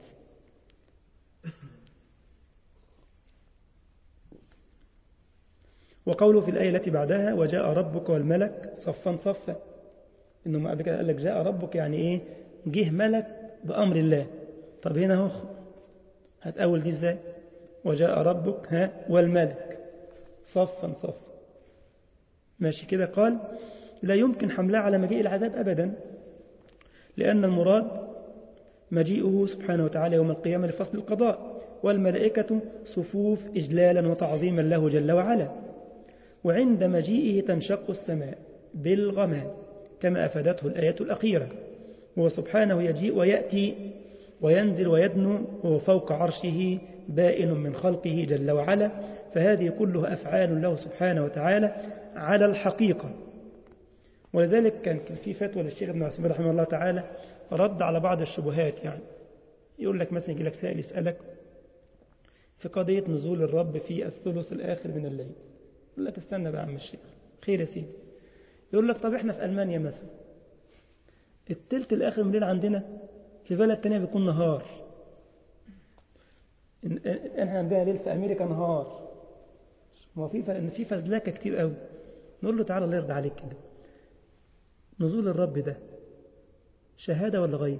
وقوله في الآية التي بعدها: وجاء ربك والملك صفا صفا. إنه قبل كده قال لك جاء ربك، يعني إيه؟ جه ملك بأمر الله. طب هنا هو هتأول دي إزاي؟ وجاء ربك والملك صفا صفا. ماشي كده. قال: لا يمكن حملها على مجيء العذاب أبدا، لأن المراد مجيئه سبحانه وتعالى يوم القيامة لفصل القضاء، والملائكة صفوف إجلالا وتعظيما له جل وعلا. وعند مجيئه تنشق السماء بالغمام كما أفادته الآية الأخيرة. وهو سبحانه يجيء ويأتي وينزل ويدنو، وهو فوق عرشه بائن من خلقه جل وعلا. فهذه كلها أفعال له سبحانه وتعالى على الحقيقة. ولذلك كان في فتوى للشيخ ابن عثيمين رحمه الله تعالى رد على بعض الشبهات. يعني يقول لك مثلا، يجي لك سائل يسألك في قضية نزول الرب في الثلث الآخر من الليل، يقول لك استنى بقى يا عم الشيخ، خير يا سيدي. يقول لك طب احنا في ألمانيا مثلا الثلث الآخر من الليل عندنا، في بلد تانية بيكون نهار. احنا عندنا ليل، في أمريكا نهار. ما في فزلكة كتير قوي. نقول له تعالى الله يرضى عليك كده، نزول الرب ده شهادة ولا غيب؟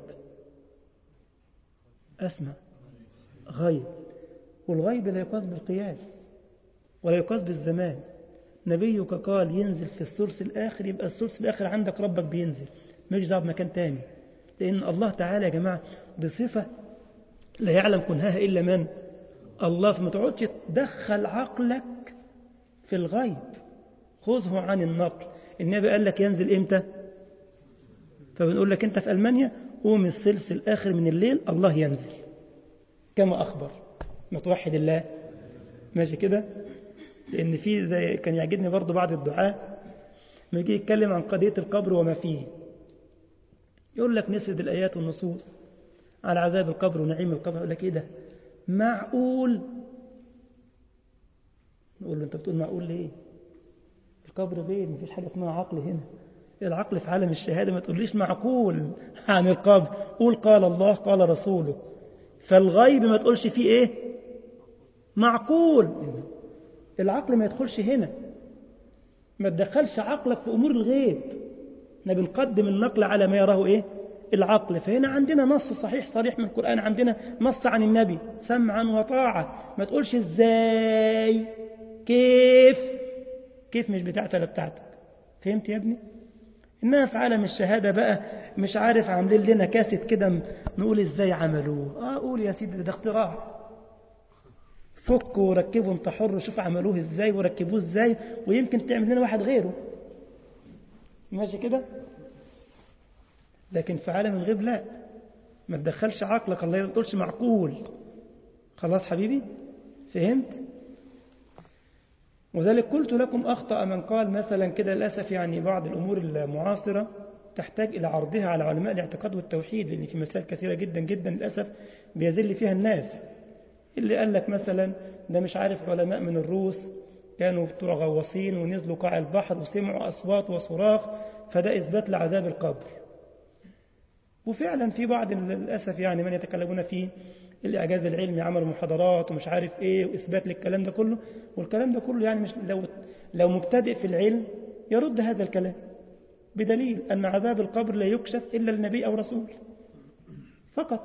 أسمع، غيب. والغيب لا يقاس بالقياس ولا يقاس بالزمان. نبيك قال ينزل في الثلث الآخر، يبقى الثلث الآخر عندك ربك بينزل، مش دعوة بمكان تاني. لأن الله تعالى يا جماعة بصفة لا يعلم كنهاها إلا من؟ الله. فما تقعدش تدخل عقلك في الغيب، خذه عن النقل. النبي قال لك ينزل إمتى؟ فبنقول لك أنت في ألمانيا قوم الثلث الآخر من الليل الله ينزل كما أخبر. ما توحد الله. ماشي كده. لأن في زي كان يعجبني برضو بعض الدعاء ما يجي يتكلم عن قضية القبر وما فيه، يقول لك نسرد الآيات والنصوص على عذاب القبر ونعيم القبر. يقول لك إيه ده؟ معقول؟ نقول له أنت بتقول معقول ليه؟ القبر غير، مفيش حاجة اسمها عقل هنا. العقل في عالم الشهادة. ما تقوليش معقول عن القبر، قول قال الله قال رسوله. فالغيب ما تقولش فيه إيه؟ معقول. العقل ما يدخلش هنا، ما تدخلش عقلك في أمور الغيب. احنا بنقدم النقل على ما يراه إيه؟ العقل. فهنا عندنا نص صريح من القرآن، عندنا نص عن النبي سمعا وطاعة. ما تقولش إزاي، كيف مش بتاعتك ولا بتاعتك. فهمت يا ابني؟ إنها في عالم الشهادة بقى مش عارف عاملين لنا كاسيت كده نقول إزاي عملوه. قول يا سيدي ده اختراع، فكوا وركبوا انت حر، شوف عملوه إزاي وركبوه إزاي، ويمكن تعمل لنا واحد غيره. ماشي كده. لكن في عالم الغيب لا، ما تدخلش عقلك. الله ما تقولش معقول. خلاص حبيبي، فهمت؟ وذلك قلت لكم أخطأ من قال مثلا كده. للأسف يعني بعض الأمور المعاصرة تحتاج إلى عرضها على علماء الاعتقاد والتوحيد، لأن في مسائل كثيرة جدا جدا للأسف بيذل فيها الناس. اللي قال لك مثلا ده مش عارف علماء من الروس كانوا بتوع غواصين ونزلوا قاع البحر وسمعوا أصوات وصراخ، فده إثبات لعذاب القبر. وفعلا في بعض للأسف يعني من يتكلمون فيه الإعجاز العلمي، عملوا محاضرات ومش عارف إيه وإثبات للكلام ده كله، والكلام ده كله يعني مش لو مبتدئ في العلم يرد هذا الكلام بدليل أن عذاب القبر لا يكشف إلا للنبي أو رسول فقط.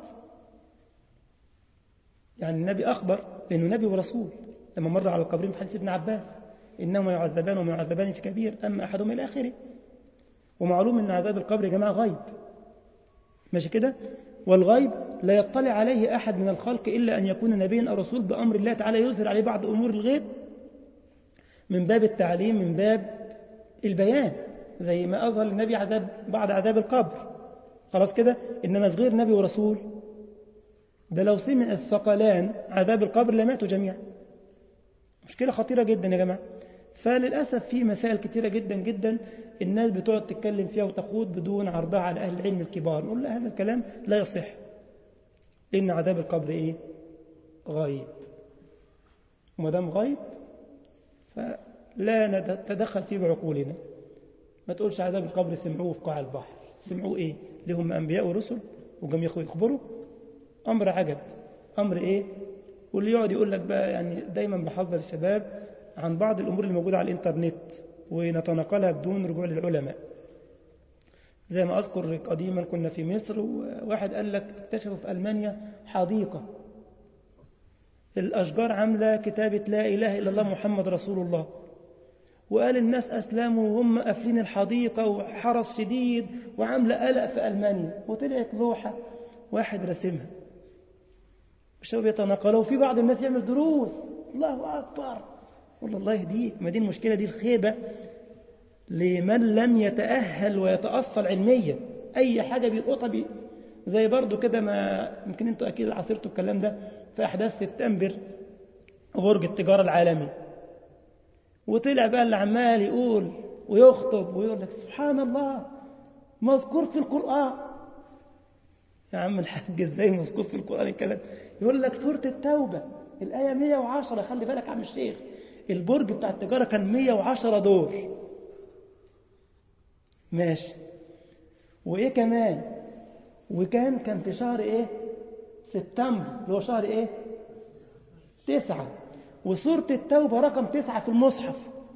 يعني النبي أخبر لأنه نبي ورسول لما مر على القبرين في حديث ابن عباس إنهما يعذبان وما يعذبان في كبير أما أحدهما إلى آخره. ومعلوم أن عذاب القبر يا جماعة غيب، ماشي كده، والغيب لا يطلع عليه أحد من الخلق إلا أن يكون نبيا أو رسول بأمر الله تعالى يظهر عليه بعض أمور الغيب من باب التعليم، من باب البيان، زي ما أظهر النبي بعد عذاب القبر، خلاص كده. إنما غير نبي ورسول ده لو سمع الثقلان عذاب القبر لماتوا جميعا. مشكلة خطيرة جدا يا جماعة. فللأسف في مسائل كثيرة جدا جدا الناس بتقعد تتكلم فيها وتخوض بدون عرضها على أهل العلم الكبار. نقول لا، هذا الكلام لا يصح، إن عذاب القبر إيه؟ غيب. وما دام غيب فلا نتدخل فيه بعقولنا. ما تقولش عذاب القبر سمعوه في قاع البحر، سمعوه إيه؟ لهم أنبياء ورسل وجم يخبروا. أمر عجب، أمر إيه؟ واللي يقعد يقول لك بقى، يعني دايما بحذر الشباب عن بعض الأمور اللي موجودة على الإنترنت ونتناقلها بدون رجوع للعلماء. زي ما أذكر قديما كنا في مصر وواحد قال لك اكتشفوا في ألمانيا حديقة الأشجار عاملة كتابة لا إله إلا الله محمد رسول الله، وقال الناس أسلموا وهم قافلين الحديقة وحرس شديد وعاملة قلق في ألمانيا، وطلعت لوحة واحد رسمها الشباب يتناقلوا، وفي بعض الناس يعمل دروس. الله أكبر، والله الله يهديك. ما دي المشكلة، دي الخيبة لمن لم يتأهل ويتأصل علميا. أي حاجة بيلقطها زي برضو كده، ما يمكن أنتوا أكيد عاصرتوا الكلام ده في أحداث سبتمبر وبرج التجارة العالمي، وطلع بقى اللي عمال يقول ويخطب ويقول لك سبحان الله مذكور في القرآن. يا عم الحاج ازاي مذكور في القرآن الكلام؟ يقول لك سورة التوبة الآية 110. خلي بالك يا عم الشيخ، البرج بتاع التجارة كان 110 دور، ماشي. وإيه كمان؟ وكان في شهر إيه؟ سبتمبر، اللي هو شهر إيه؟ 9. وسورة التوبة رقم 9 في المصحف،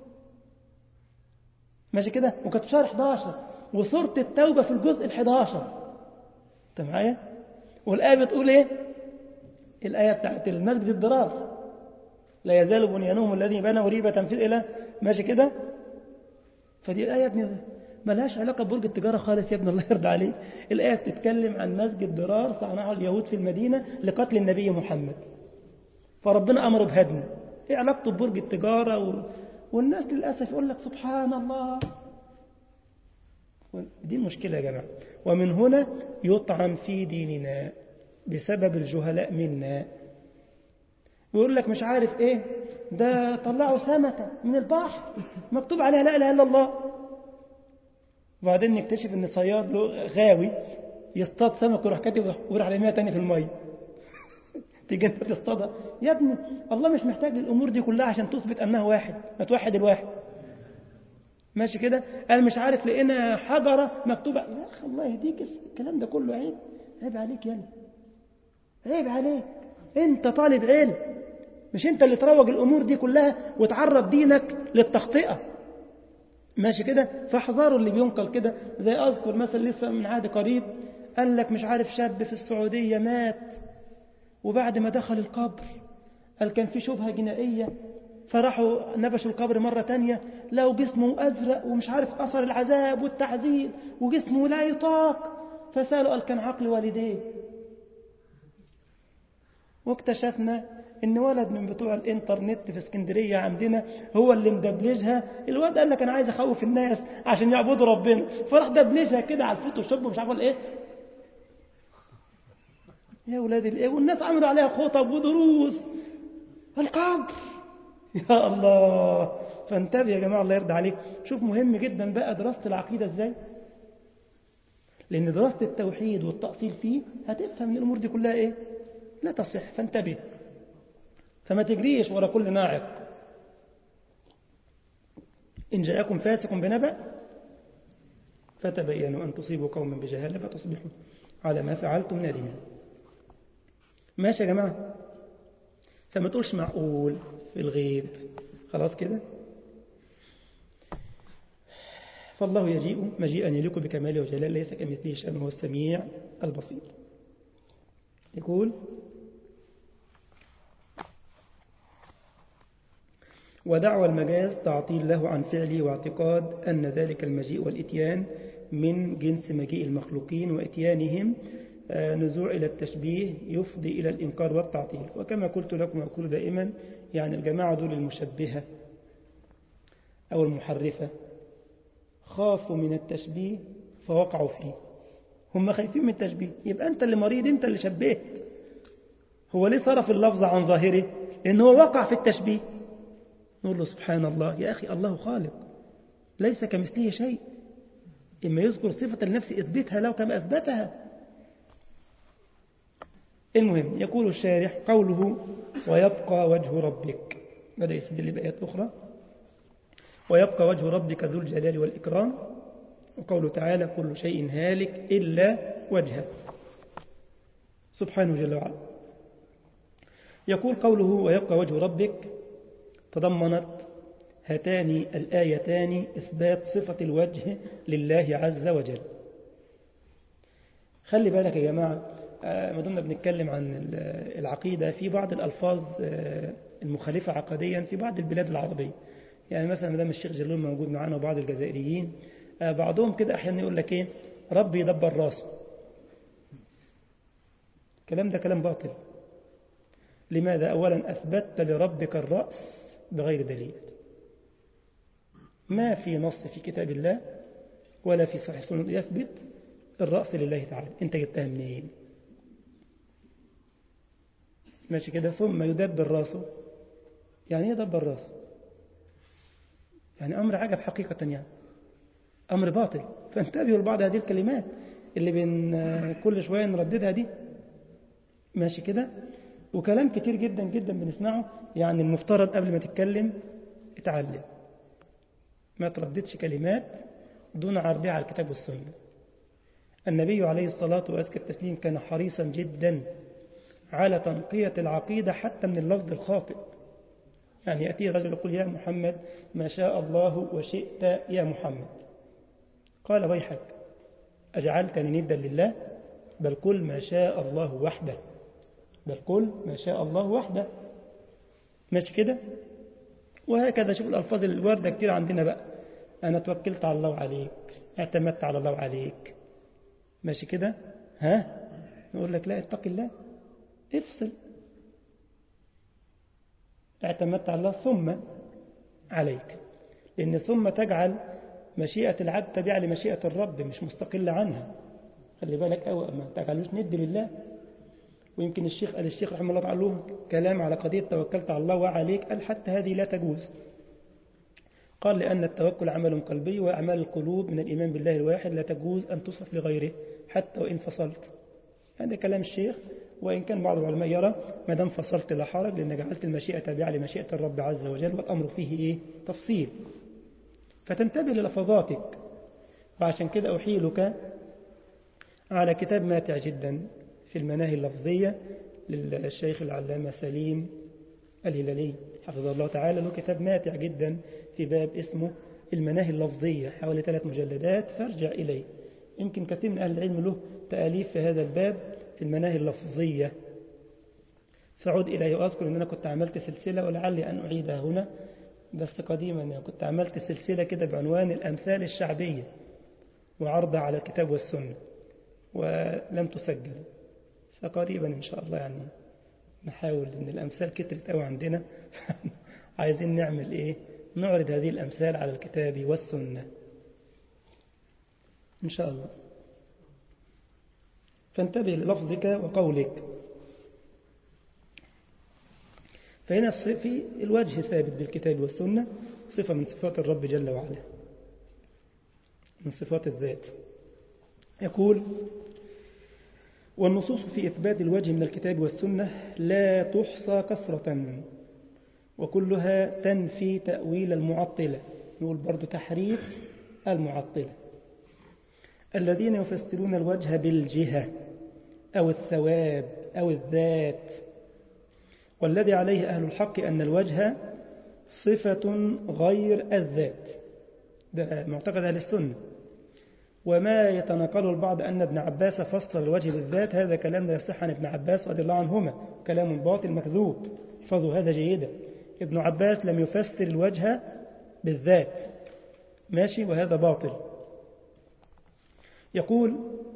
ماشي كده. وكانت في شهر 11 وسورة التوبة في الجزء 11. أنت معايا؟ والآية بتقول إيه؟ الآية بتاعت المسجد الضرار، لا يزال بنيانهم الذي بنوا ريبة في الإله، ماشي كده. فدي الآية يا ابني ملهاش علاقة ببرج التجارة خالص يا ابن، الله يرضى عليه. الآية بتتكلم عن مسجد ضرار صنعه اليهود في المدينة لقتل النبي محمد، فربنا أمره بهدمه. إيه علاقته ببرج التجارة؟ والناس للأسف يقول لك سبحان الله. دي المشكلة يا جماعة. ومن هنا يطعن في ديننا بسبب الجهلاء منا. ويقول لك مش عارف إيه ده، طلعوا سمكة من البحر مكتوب عليها لا إله إلا الله، وبعدين نكتشف ان صياد له غاوي يصطاد سمك ويروح كاتب ويروح رميها تاني في الميه. تيجي انت تصطادها يا ابني؟ الله مش محتاج للامور دي كلها عشان تثبت انه واحد، ما توحد الواحد، ماشي كده. قال مش عارف لقينا حجره مكتوبه، يا اخي الله يهديك، الكلام ده كله عيب، عيب عليك يلا، عيب عليك. انت طالب علم، مش انت اللي تروج الامور دي كلها وتعرض دينك للتخطئه، ماشي كده. فاحذروا اللي بينقل كده. زي أذكر مثلا لسه من عهد قريب قال لك مش عارف شاب في السعودية مات، وبعد ما دخل القبر قال كان في شبهة جنائية، فراحوا نبشوا القبر مرة تانية لقوا جسمه أزرق ومش عارف أثر العذاب والتعذيب وجسمه لا يطاق، فسألوا قال كان عقل والديه. واكتشفنا إن ولد من بتوع الإنترنت في اسكندرية عندنا هو اللي مدبلجها. الواد قال لك أنا عايز أخوف الناس عشان يعبدوا ربنا، فراح دبلجها كده على الفوتوشوب ومش عارف إيه. يا ولاد الإيه، والناس عملوا عليها خطب ودروس القبر، يا الله. فانتبه يا جماعة الله يرضى عليك. شوف مهم جدا بقى دراسة العقيدة إزاي، لأن دراسة التوحيد والتأصيل فيه هتفهم من الأمور دي كلها إيه لا تصح. فانتبه، فما تجريش ورا كل ناعق. إن جاءكم فاسق بنبأ فتبينوا أن تصيبوا قوما بجهالة فتصبحوا على ما فعلتم نادمين. ماشي يا جماعة؟ فما تقولش معقول في الغيب، خلاص كده. فالله يجيء مجيئا يليق بكماله وجلاله، ليس كمثله شيء وهو السميع البصير. يقول: ودعوى المجاز تعطيل له عن فعله واعتقاد أن ذلك المجيء والإتيان من جنس مجيء المخلوقين، وإتيانهم نزوع إلى التشبيه يفضي إلى الإنكار والتعطيل. وكما قلت لكم وأقول دائما، يعني الجماعة دول المشبهة أو المحرفة خافوا من التشبيه فوقعوا فيه. هم خايفين من التشبيه، يبقى أنت اللي مريض، أنت اللي شبهت. هو ليه صرف اللفظ عن ظاهره؟ لأنه وقع في التشبيه. نقول له سبحان الله يا أخي، الله خالق ليس كمثله شيء. إما يذكر صفة النفس اثبتها له كما أثبتها. المهم، يقول الشارح: قوله ويبقى وجه ربك، بدأ يستدل بآيات أخرى: ويبقى وجه ربك ذو الجلال والإكرام. وقوله تعالى: كل شيء هالك إلا وجهه سبحانه جل وعلا. يقول قوله ويبقى وجه ربك تضمنت هاتان الآيتان إثبات صفة الوجه لله عز وجل. خلي بالك يا جماعة، ما دمنا بنتكلم عن العقيدة، في بعض الألفاظ المخالفة عقديا في بعض البلاد العربية. يعني مثلا مدام الشيخ جلول موجود معنا وبعض الجزائريين، بعضهم كده أحيانا يقول لك إيه، ربي يدبر راسه. الكلام ده كلام باطل. لماذا؟ أولا أثبتت لربك الرأس بغير دليل. ما في نص في كتاب الله ولا في صحيح السنة يثبت الرأس لله تعالى. أنت جبتها منين؟ ماشي كده. ثم يدبر راسه، يعني ايه يدبر راسه؟ يعني أمر عجب حقيقة، يعني أمر باطل. فانتبهوا لبعض هذه الكلمات اللي بين كل شوية نرددها دي. ماشي كده. وكلام كتير جدا جدا بنسمعه، يعني المفترض قبل ما تتكلم اتعلم، ما ترددش كلمات دون عرضها على الكتاب والسنة. النبي عليه الصلاة وأزكى التسليم كان حريصا جدا على تنقية العقيدة حتى من اللفظ الخاطئ. يعني يأتي رجل يقول: يا محمد ما شاء الله وشئت يا محمد. قال: ويحك، أجعلتني ندا لله؟ بل قل ما شاء الله وحده. بل قل ما شاء الله وحده. ماشي كده. وهكذا شوف الألفاظ الواردة كتير عندنا بقى: أنا توكلت على الله وعليك، اعتمدت على الله وعليك. ماشي كده. نقول لك لا، اتق الله، افصل. اعتمدت على الله ثم عليك، لأن ثم تجعل مشيئة العبد تبع لمشيئة الرب، مش مستقلة عنها. خلي بالك أوي، ما تجعلوش ند لله. ويمكن الشيخ رحمه الله تعالى له كلام على قضية توكلت على الله وعليك، قال حتى هذه لا تجوز. قال: لأن التوكل عمل قلبي، وأعمال القلوب من الإيمان بالله الواحد لا تجوز أن تصف لغيره حتى وإن فصلت. هذا كلام الشيخ. وإن كان بعض العلماء يرى ما دام فصلت لا حرج، لأن جعلت المشيئة تابعة لمشيئة الرب عز وجل، والأمر فيه تفصيل. فتنتبه للفظاتك. وعشان كده أحيلك على كتاب ماتع جدا في المناهي اللفظية للشيخ العلامة سليم الهلالي حفظه الله تعالى. له كتاب ماتع جدا في باب اسمه المناهي اللفظية، حوالي 3 مجلدات، فارجع إليه. يمكن كثير من أهل العلم له تأليف في هذا الباب في المناهي اللفظية، فعود إليه. وأذكر أن أنا كنت عملت سلسلة، ولعلي أن أعيدها هنا، بس قديما يعني كنت عملت سلسلة كده بعنوان الأمثال الشعبية، وعرضها على الكتاب والسنة، ولم تسجل. فقريبا إن شاء الله يعني نحاول، إن الأمثال كترت قوي عندنا عايزين نعمل إيه، نعرض هذه الأمثال على الكتاب والسنة إن شاء الله. فانتبه للفظك وقولك. فهنا في الوجه ثابت بالكتاب والسنة، صفة من صفات الرب جل وعلا، من صفات الذات. يقول: والنصوص في إثبات الوجه من الكتاب والسنة لا تحصى كثرة، وكلها تنفي تأويل المعطلة. نقول برضو تحريف المعطلة الذين يفسرون الوجه بالجهة أو الثواب أو الذات. والذي عليه أهل الحق أن الوجه صفة غير الذات، ده معتقد أهل السنة. وما يتناقله البعض أن ابن عباس فسر الوجه بالذات، هذا كلام لا يصح عن ابن عباس رضي الله عنهما، كلام باطل مكذوب، احفظوا هذا جيدا. ابن عباس لم يفسر الوجه بالذات، ماشي، وهذا باطل. يقول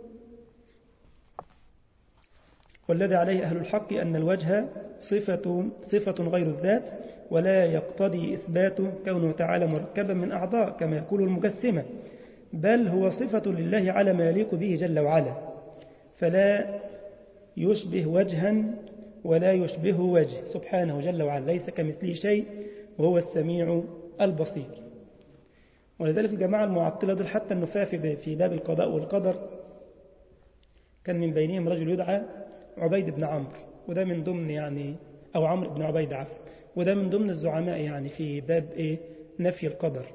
والذي عليه أهل الحق أن الوجه صفة غير الذات، ولا يقتضي إثباته كونه تعالى مركبا من أعضاء كما يقول المجسمة، بل هو صفة لله على ما يليق به جل وعلا، فلا يشبه وجها ولا يشبه وجه سبحانه جل وعلا، ليس كمثله شيء وهو السميع البصير. ولذلك الجماعة المعطلة دول حتى النفاة في باب القضاء والقدر كان من بينهم رجل يدعى عبيد بن عمرو، وده من ضمن يعني أو عمرو بن عبيد عفوا، وده من ضمن الزعماء يعني في باب نفي القدر،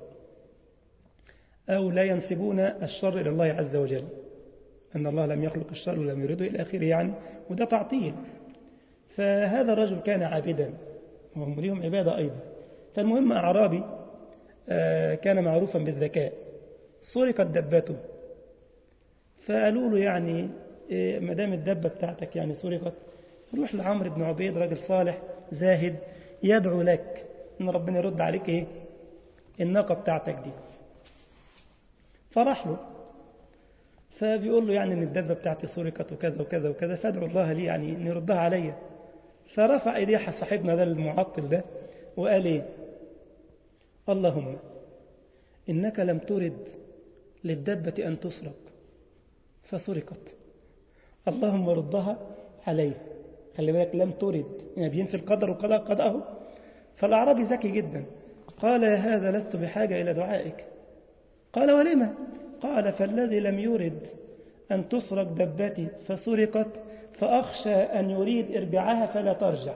أو لا ينسبون الشر إلى الله عز وجل، أن الله لم يخلق الشر ولم يرده إلى آخره يعني، وده تعطيل. فهذا الرجل كان عابدا وهم ليهم عبادة أيضا. فالمهم أعرابي كان معروفا بالذكاء، سرقت دبته، فقالوا له يعني مدام الدبة بتاعتك يعني سرقت، روح لعمرو بن عبيد راجل صالح زاهد يدعو لك إن ربنا يرد عليك الناقة بتاعتك دي. فراح له فبيقول له يعني ان الدبة بتاعتي سرقت وكذا وكذا وكذا، فادعو الله لي يعني ان يردها عليا. فرفع ايديه صاحبنا ده المعطل ده وقال اللهم انك لم ترد للدبة ان تسرق فسرقت، اللهم ردها عليه. خلي بالك لم ترد، يعني بينفي القدر وقضاءه. فالاعرابي ذكي جدا قال يا هذا لست بحاجة الى دعائك. قال ولما؟ قال فالذي لم يرد أن تسرق دبتي فسرقت فأخشى أن يريد إرجاعها فلا ترجع.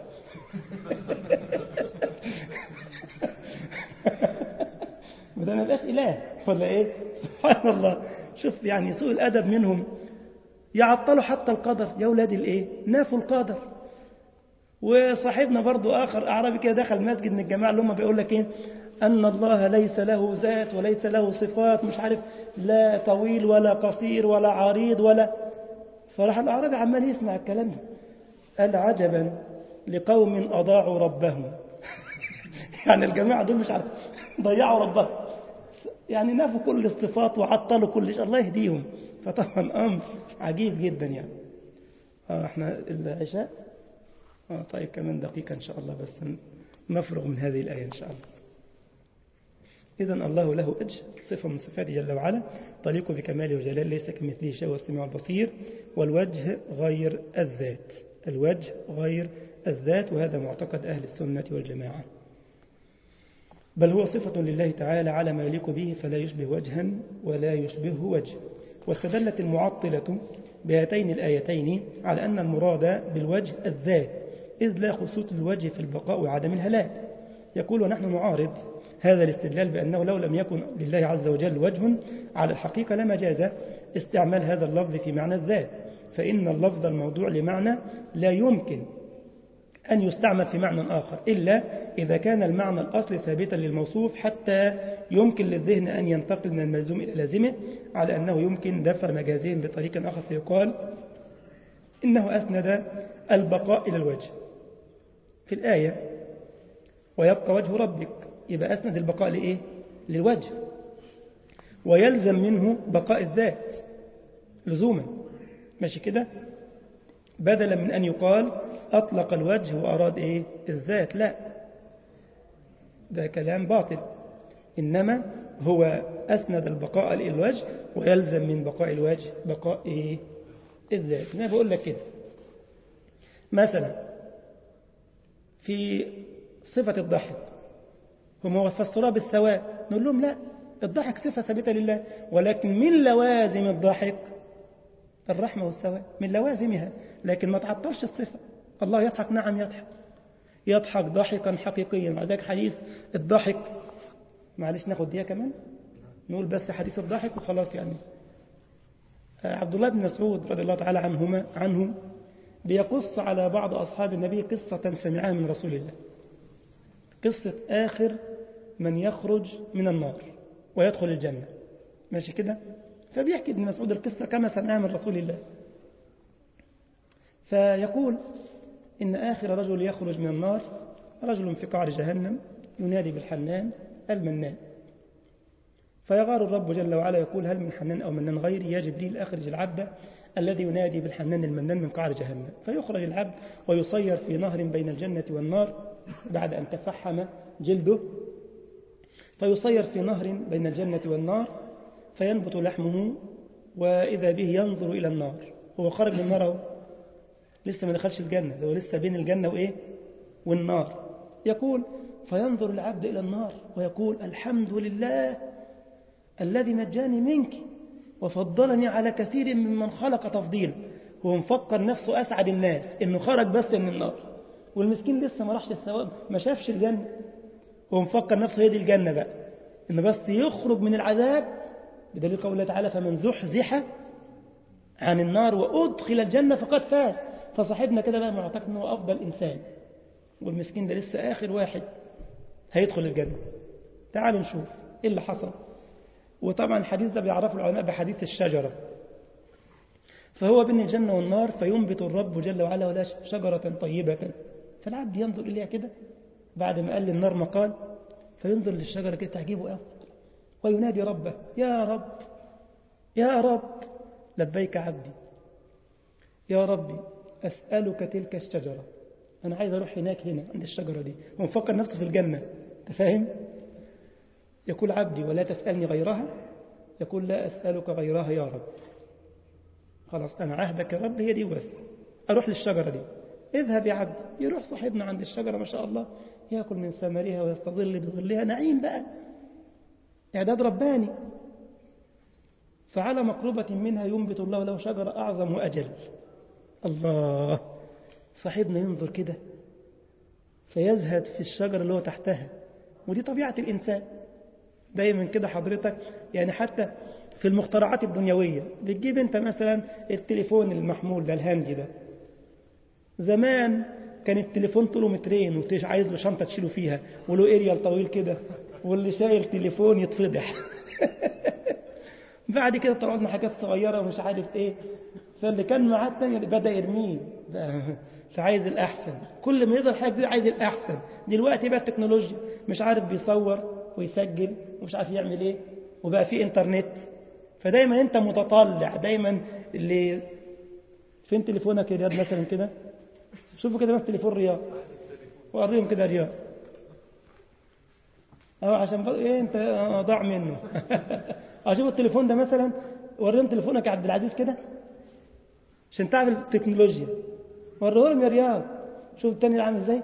وده ما يبقاش إله ولا إيه؟ سبحان الله. شوف يعني سوء الأدب منهم، يعطلوا حتى القدر يا ولاد الإيه؟ نافوا القدر. وصاحبنا برضو آخر أعرابي كده دخل مسجد من الجماعة اللي هم بيقول لك أن الله ليس له ذات وليس له صفات، مش عارف لا طويل ولا قصير ولا عريض ولا. فراح الأعرابي عمال يسمع الكلام ده قال عجبا لقوم أضاعوا ربهم. يعني الجماعة دول مش عارف ضيعوا ربهم، يعني نافوا كل الصفات وعطلوا كل شيء، الله يهديهم. فطبعا أمر عجيب جدا يعني. احنا العشاء طيب كمان دقيقة إن شاء الله، بس نفرغ من هذه الآية إن شاء الله. إذن الله له وجه، صفة من صفاته جل وعلا تليق بكماله وجلاله، ليس كمثله شيء وهو السميع البصير. والوجه غير الذات، الوجه غير الذات، وهذا معتقد أهل السنة والجماعة، بل هو صفة لله تعالى على ما يليق به، فلا يشبه وجها ولا يشبه وجه. واستدلت المعطلة بهاتين الآيتين على أن المراد بالوجه الذات، إذ لا خصوص الوجه في البقاء وعدم الهلاك. يقول ونحن نعارض هذا الاستدلال بأنه لو لم يكن لله عز وجل وجه على الحقيقة لما جاز استعمال هذا اللفظ في معنى الذات، فإن اللفظ الموضوع لمعنى لا يمكن أن يستعمل في معنى آخر إلا إذا كان المعنى الأصل ثابتا للموصوف، حتى يمكن للذهن أن ينتقل من الملزوم إلى لازمه، على أنه يمكن دفع مجازين بطريق آخر، فيقال إنه أسند البقاء إلى الوجه في الآية ويبقى وجه ربك، يبقى أسند البقاء لإيه؟ للوجه، ويلزم منه بقاء الذات لزوما، ماشي كده، بدلا من أن يقال أطلق الوجه وأراد إيه؟ الذات. لا، ده كلام باطل، إنما هو أسند البقاء للوجه ويلزم من بقاء الوجه بقاء إيه؟ الذات. أنا بقول لك كده مثلا في صفة الضحك هم فسروها بالسواء، نقول لهم لا، الضحك صفة ثابتة لله، ولكن من لوازم الضحك الرحمة والسواء، من لوازمها، لكن ما تعطلش الصفة. الله يضحك، نعم يضحك ضحكا حقيقيا، وذلك حديث الضحك معلش ناخد دقيقة كمان نقول بس حديث الضاحك وخلاص يعني. عبد الله بن مسعود رضي الله تعالى عنه بيقص على بعض أصحاب النبي قصة سمعها من رسول الله، قصة آخر من يخرج من النار ويدخل الجنة، ماشي كده؟ فبيحكي ابن مسعود القصة كما سمعها من رسول الله. فيقول إن آخر رجل يخرج من النار رجل في قعر جهنم ينادي بالحنان المنان، فيغار الرب جل وعلا يقول هل من حنان أو منان غيري؟ يا جبريل أخرج العبد الذي ينادي بالحنان المنان من قعر جهنم. فيخرج العبد ويصير في نهر بين الجنة والنار بعد أن تفحم جلده، فيصير في نهر بين الجنة والنار فينبت لحمه، وإذا به ينظر إلى النار. هو خرج من النار لسه ما دخلش الجنة، هو لسه بين الجنة وإيه والنار. يقول فينظر العبد إلى النار ويقول الحمد لله الذي نجاني منك وفضلني على كثير ممن خلق تفضيلا. هو مفكر نفسه أسعد الناس إنه خرج بس من النار، والمسكين لسه ما راحش الثواب، ما شافش الجنة. هو مفكر نفسه هي دي الجنة بقى، إنه بس يخرج من العذاب، بدليل قوله تعالى فمن زحزح عن النار وأدخل الجنة فقد فاز. فصاحبنا كده بقى معتقد إنه أفضل إنسان، والمسكين ده لسه آخر واحد هيدخل الجنة. تعالوا نشوف إيه اللي حصل. وطبعا الحديث ده بيعرفه العلماء بحديث الشجرة. فهو بين الجنة والنار فينبت الرب جل وعلا ولا شجرة طيبة، فالعبد ينظر إليها كده بعد ما قال للنار ما قال، فينظر للشجرة كده تعجبه قوي وينادي ربه يا رب يا رب لبيك عبدي، يا ربي أسألك تلك الشجرة، أنا عايز أروح هنا عند الشجرة دي. هو مفكر نفسه في الجنة، تفهم؟ يقول عبدي ولا تسألني غيرها، يقول لا أسألك غيرها يا رب، خلاص أنا عهدك يا رب هي دي بس، أروح للشجرة دي. اذهب يا عبدي. يروح صاحبنا عند الشجرة ما شاء الله يأكل من ثمرها ويستظل بظلها، نعيم بقى، إعداد رباني. فعلى مقربة منها ينبت الله له شجرة أعظم وأجل. الله، صاحبنا ينظر كده فيزهد في الشجرة اللي هو تحتها. ودي طبيعة الإنسان دايما كده حضرتك، يعني حتى في المخترعات الدنيوية بتجيب انت مثلا التليفون المحمول ده الهاندي ده، زمان كان التليفون طوله مترين وعايز له شنطة تشيله فيها وله اريال طويل كده، واللي شايل تليفون يتفضح. بعد كده طلعنا حاجات صغيرة ومش عارف ايه، فاللي كان معاه التاني بدأ يرميه فعايز الأحسن، كل ما يظهر حاجة دي عايز الأحسن. دلوقتي بقى التكنولوجيا مش عارف بيصور ويسجل ومش عارف يعمل ايه، وبقى في انترنت، فدايما انت متطلع دايما. اللي فين تليفونك يا رياض مثلا كده، شوفوا كده مثلا تليفون رياض وقريهم كده رياض عشان ايه انت ضاع منه. اشوف التليفون ده مثلا، وريهم تليفونك يا عبد العزيز كده عشان تعرف التكنولوجيا، وريهم يا رياض شوف التاني عامل ازاي.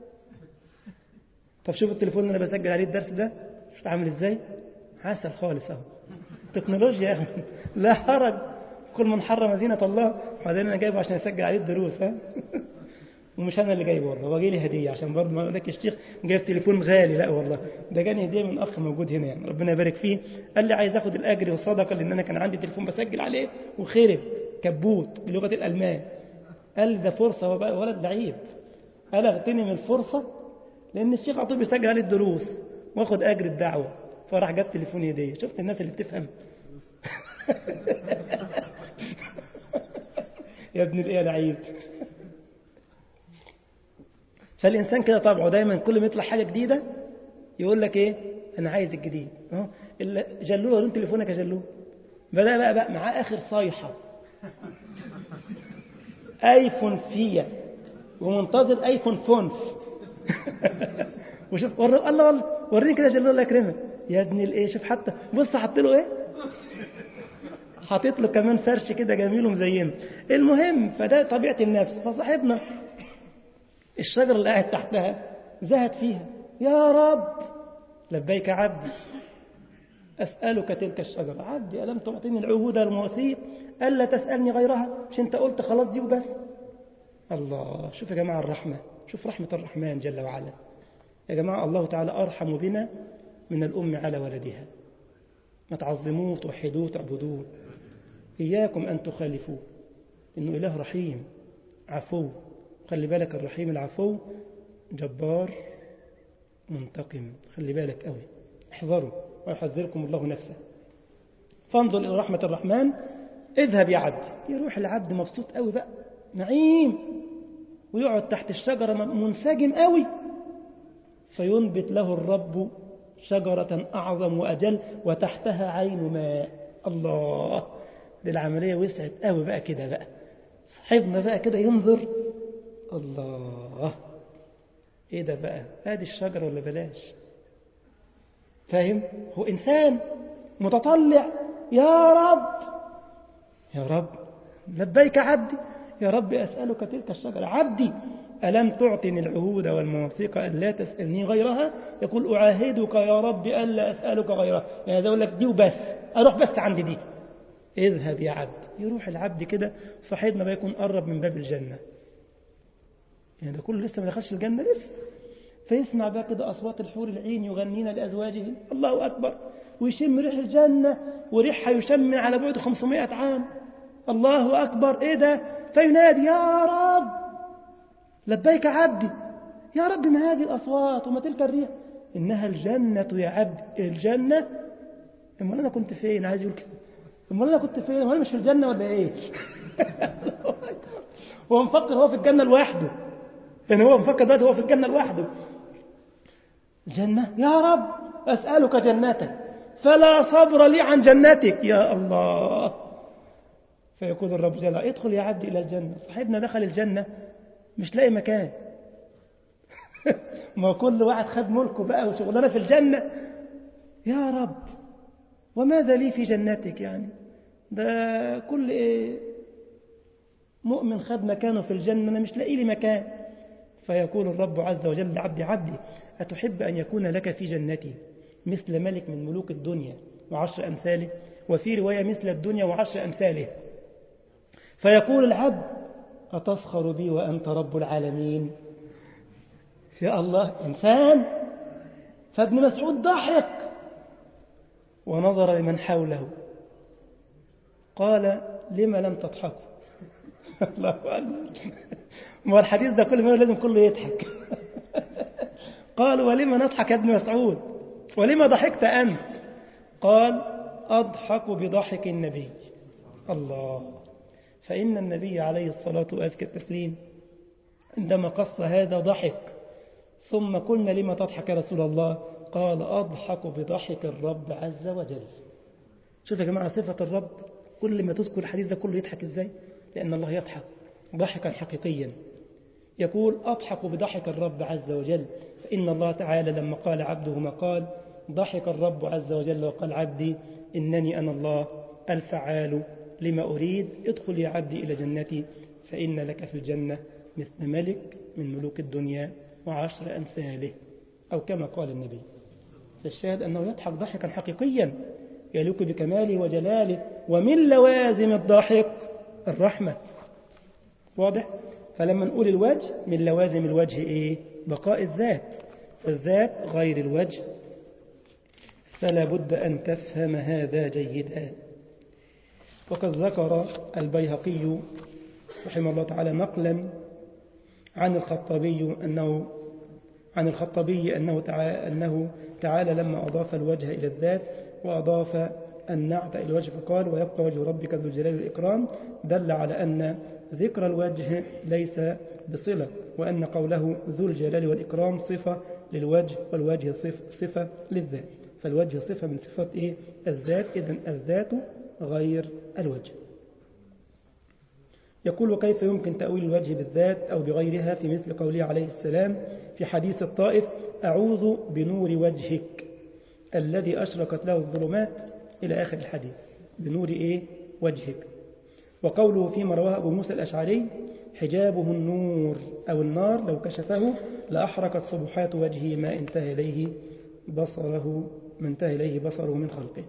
طب شوف التليفون اللي انا بسجل عليه الدرس ده شوف عامل ازاي، عسل خالص اهو، تكنولوجيا يا اخي لا حرج، كل من حرم زينة الله. وبعدين انا جايبه عشان اسجل عليه الدروس ومش انا اللي جايبه والله، هو جاي لي هديه عشان برضه ما اقولك الشيخ جايب تليفون غالي، لا والله ده جاني هديه من اخ موجود هنا يعني ربنا يبارك فيه، قال لي عايز اخد الاجر والصدقه لان انا كان عندي تليفون بسجل عليه وخرب كبوت بلغه الالمان. قال لي ده فرصه، هو بقى ولد لعيب، قال اغتنم الفرصه لان الشيخ على طول بيسجل عليه الدروس واخد اجر الدعوه، فراح جاب تليفون هديه. شفت الناس اللي بتفهم. يا ابن الايه لعيب. فالإنسان كده طبعه دايما كل ما يطلع حاجة جديدة يقول لك إيه أنا عايز الجديد. جلوه ورون تليفونك يا جلوه، بدأ بقى معاه آخر صيحة آيفون فيا ومنتظر آيفون فونف. وشوف الله والله وريني كده جلوه الله يكرمك يا ابن الإيه. شوف حتى بص حط له إيه، حاطط له كمان فرش كده جميل ومزينه. المهم فده طبيعة النفس. فصاحبنا الشجرة اللي قاعد تحتها زهد فيها يا رب لبيك عبدي أسألك تلك الشجرة، عبدي ألم تعطيني العهود المواثيق ألا تسألني غيرها، مش أنت قلت خلاص دي وبس. الله، شوف يا جماعة الرحمة، شوف رحمة الرحمن جل وعلا يا جماعة. الله تعالى أرحم بنا من الأم على ولدها. ما تعظموه توحدوه تعبدوه. إياكم أن تخالفوه، إنه إله رحيم عفو. خلي بالك الرحيم العفو جبار منتقم، خلي بالك قوي، احذروا ويحذركم الله نفسه. فانظر إلى رحمة الرحمن. اذهب يا عبد، يروح العبد مبسوط قوي بقى، نعيم، ويقعد تحت الشجرة منسجم قوي، فينبت له الرب شجرة أعظم وأجل وتحتها عين ماء. الله، دي العملية وسعت قوي بقى كده بقى، صاحبنا بقى كده ينظر، الله ايه ده بقى، هذه الشجرة ولا بلاش؟ فاهم؟ هو إنسان متطلع، يا رب يا رب لبيك عبدي، يا رب أسألك تلك الشجرة. عبدي ألم تعطني العهود والمواثيق ألا تسألني غيرها؟ يقول أعاهدك يا رب ألا أسألك غيرها، يعني أقول لك دي وبس، أروح بس عند دي. اذهب يا عبد، يروح العبد كده، صاحبنا بقى يكون قرب من باب الجنة، يعني ده كله لسه ما دخلش الجنة لسه، فيسمع بقى كده أصوات الحور العين يغنين لأزواجهم، الله أكبر، ويشم ريح الجنة، وريحها يشم من على بعد 500 عام، الله أكبر، إيه ده؟ فينادي يا رب لبيك عبدي، يا رب ما هذه الأصوات وما تلك الريح؟ إنها الجنة يا عبد، الجنة. أمال أنا كنت فين؟ عايز يقول كده، أمال أنا كنت فين؟ أمال مش في الجنة ولا إيه؟ هو مفكر هو في الجنة لوحده، يعني هو مفكر دلوقتي هو في الجنة لوحده. جنة يا رب أسألك جنتك فلا صبر لي عن جنتك يا الله. فيقول الرب جل ادخل يا عبدي إلى الجنة. صاحبنا دخل الجنة مش لاقي مكان. ما كل واحد خد ملكه بقى وشغلنا في الجنة، يا رب وماذا لي في جنتك؟ يعني ده كل مؤمن خد مكانه في الجنة، أنا مش لاقي لي مكان. فيقول الرب عز وجل عبدي عبدي أتحب أن يكون لك في جنتي مثل ملك من ملوك الدنيا وعشر أمثاله؟ وفي رواية مثل الدنيا وعشر أمثاله. فيقول العبد أتسخر بي وأنت رب العالمين؟ يا الله، إنسان. فابن مسعود ضحك ونظر لمن حوله قال لما لم تضحكوا؟ الله أكبر، ما الحديث ده كل ما لازم كله يضحك. قال ولما نضحك يا ابن مسعود؟ ولما ضحكت أنت؟ قال أضحك بضحك النبي. الله، فإن النبي عليه الصلاة وأزكى التسليم عندما قص هذا ضحك. ثم قلنا لما تضحك يا رسول الله؟ قال أضحك بضحك الرب عز وجل. شوف يا جماعة صفة الرب، كل ما تذكر الحديث ده كله يضحك إزاي؟ لأن الله يضحك ضحكا حقيقيا. يقول أضحك بضحك الرب عز وجل، فإن الله تعالى لما قال عبده ما قال ضحك الرب عز وجل وقال عبدي إنني أنا الله الفعال لما أريد. ادخل يا عبدي إلى جنتي فإن لك في الجنة مثل ملك من ملوك الدنيا وعشر أمثاله، أو كما قال النبي. فالشاهد أنه يضحك ضحكا حقيقيا يليق بكماله وجلاله. ومن لوازم الضحك الرحمة، واضح؟ فلما نقول الوجه، من لوازم الوجه إيه؟ بقاء الذات، الذات غير الوجه، فلا بد أن تفهم هذا جيدا. وقد ذكر البيهقي رحمه الله تعالى نقلا عن الخطابي أنه تعالى لما أضاف الوجه إلى الذات وأضاف النعت إلى الوجه فقال ويبقى وجه ربك ذو الجلال والإكرام، دل على أن ذكر الوجه ليس بصلة، وأن قوله ذو الجلال والإكرام صفة للوجه والوجه صفة للذات، فالوجه صفة من صفات الذات، إذن الذات غير الوجه. يقول وكيف يمكن تأويل الوجه بالذات أو بغيرها في مثل قوله عليه السلام في حديث الطائف أعوذ بنور وجهك الذي أشرقت له الظلمات إلى آخر الحديث، بنور وجهك. وقوله فيما رواه أبو موسى الأشعري حجابه النور أو النار لو كشفه لأحرقت صبحات وجهه ما انتهى إليه بصره من خلقه.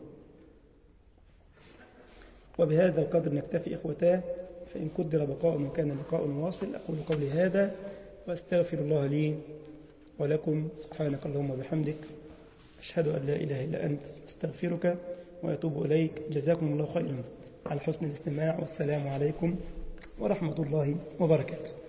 وبهذا القدر نكتفي إخوتاه، فإن قدر بقاء وكان لقاء واصل. أقول قولي هذا وأستغفر الله لي ولكم، سبحانك اللهم وبحمدك، أشهد أن لا إله إلا أنت، أستغفرك وأتوب إليك. جزاكم الله خيرا على حسن الاستماع، والسلام عليكم ورحمة الله وبركاته.